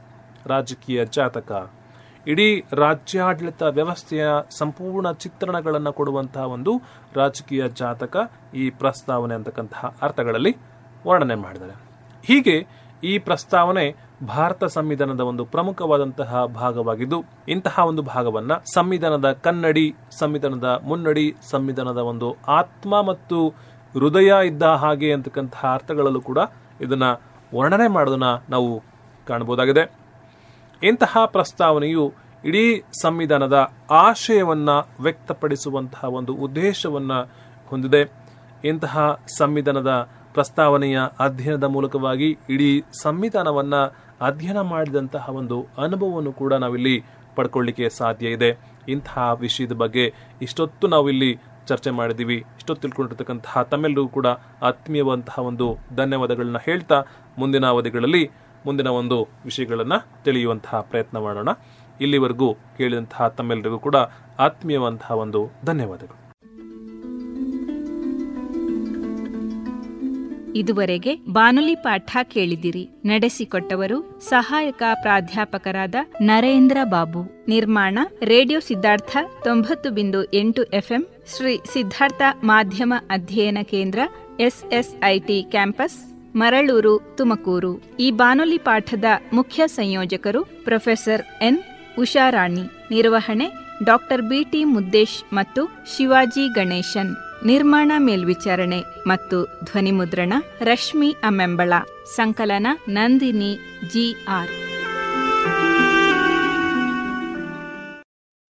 ರಾಜಕೀಯ ಜಾತಕ, ಇಡೀ ರಾಜ್ಯಾಡಳಿತ ವ್ಯವಸ್ಥೆಯ ಸಂಪೂರ್ಣ ಚಿತ್ರಣಗಳನ್ನು ಕೊಡುವಂತಹ ಒಂದು ರಾಜಕೀಯ ಜಾತಕ ಈ ಪ್ರಸ್ತಾವನೆ ಅಂತಕ್ಕಂತಹ ಅರ್ಥಗಳಲ್ಲಿ ವರ್ಣನೆ ಮಾಡಿದ್ದಾರೆ. ಹೀಗೆ ಈ ಪ್ರಸ್ತಾವನೆ ಭಾರತ ಸಂವಿಧಾನದ ಒಂದು ಪ್ರಮುಖವಾದಂತಹ ಭಾಗವಾಗಿದ್ದು, ಇಂತಹ ಒಂದು ಭಾಗವನ್ನ ಸಂವಿಧಾನದ ಕನ್ನಡಿ, ಸಂವಿಧಾನದ ಮುನ್ನಡಿ, ಸಂವಿಧಾನದ ಒಂದು ಆತ್ಮ ಮತ್ತು ಹೃದಯ ಇದ್ದ ಹಾಗೆ ಅಂತಕ್ಕಂತಹ ಅರ್ಥಗಳಲ್ಲೂ ಕೂಡ ಇದನ್ನ ವರ್ಣನೆ ಮಾಡೋದನ್ನ ನಾವು ಕಾಣಬಹುದಾಗಿದೆ. ಇಂತಹ ಪ್ರಸ್ತಾವನೆಯು ಇಡೀ ಸಂವಿಧಾನದ ಆಶಯವನ್ನ ವ್ಯಕ್ತಪಡಿಸುವಂತಹ ಒಂದು ಉದ್ದೇಶವನ್ನ ಹೊಂದಿದೆ. ಇಂತಹ ಸಂವಿಧಾನದ ಪ್ರಸ್ತಾವನೆಯ ಅಧ್ಯಯನದ ಮೂಲಕವಾಗಿ ಇಡೀ ಸಂವಿಧಾನವನ್ನ ಅಧ್ಯಯನ ಮಾಡಿದಂತಹ ಒಂದು ಅನುಭವವನ್ನು ಕೂಡ ನಾವಿಲ್ಲಿ ಪಡ್ಕೊಳ್ಳಿಕ್ಕೆ ಸಾಧ್ಯ ಇದೆ. ಇಂತಹ ವಿಷಯದ ಬಗ್ಗೆ ಇಷ್ಟೊತ್ತು ನಾವಿಲ್ಲಿ ಚರ್ಚೆ ಮಾಡಿದ್ದೀವಿ. ಇಷ್ಟೊತ್ತು ತಿಳ್ಕೊಂಡಿರ್ತಕ್ಕಂತಹ ತಮ್ಮೆಲ್ಲರೂ ಕೂಡ ಆತ್ಮೀಯವಂತಹ ಒಂದು ಧನ್ಯವಾದಗಳನ್ನ ಹೇಳ್ತಾ, ಮುಂದಿನ ಅವಧಿಗಳಲ್ಲಿ ಮುಂದಿನ ಒಂದು ವಿಷಯಗಳನ್ನ ತಿಳಿಯುವಂತಹ ಪ್ರಯತ್ನ ಮಾಡೋಣ. ಇಲ್ಲಿವರೆಗೂ ಕೇಳಿದಂತಹ ತಮ್ಮೆಲ್ಲರಿಗೂ ಕೂಡ ಆತ್ಮೀಯವಂತಹ ಒಂದು ಧನ್ಯವಾದಗಳು. ಇದುವರೆಗೆ ಬಾನುಲಿ ಪಾಠ ಕೇಳಿದಿರಿ. ನಡೆಸಿಕೊಟ್ಟವರು ಸಹಾಯಕ ಪ್ರಾಧ್ಯಾಪಕರಾದ ನರೇಂದ್ರ ಬಾಬು. ನಿರ್ಮಾಣ ರೇಡಿಯೋ ಸಿದ್ಧಾರ್ಥ 90.8 FM, ಶ್ರೀ ಸಿದ್ಧಾರ್ಥ ಮಾಧ್ಯಮ ಅಧ್ಯಯನ ಕೇಂದ್ರ, SSIT ಕ್ಯಾಂಪಸ್, ಮರಳೂರು, ತುಮಕೂರು. ಈ ಬಾನುಲಿ ಪಾಠದ ಮುಖ್ಯ ಸಂಯೋಜಕರು ಪ್ರೊಫೆಸರ್ N. ಉಷಾರಾಣಿ. ನಿರ್ವಹಣೆ ಡಾಕ್ಟರ್ BT ಮುದ್ದೇಶ್ ಮತ್ತು ಶಿವಾಜಿ ಗಣೇಶನ್. ನಿರ್ಮಾಣ ಮೇಲ್ವಿಚಾರಣೆ ಮತ್ತು ಧ್ವನಿಮುದ್ರಣ ರಶ್ಮಿ ಅಮೆಂಬಳ. ಸಂಕಲನ ನಂದಿನಿ GR.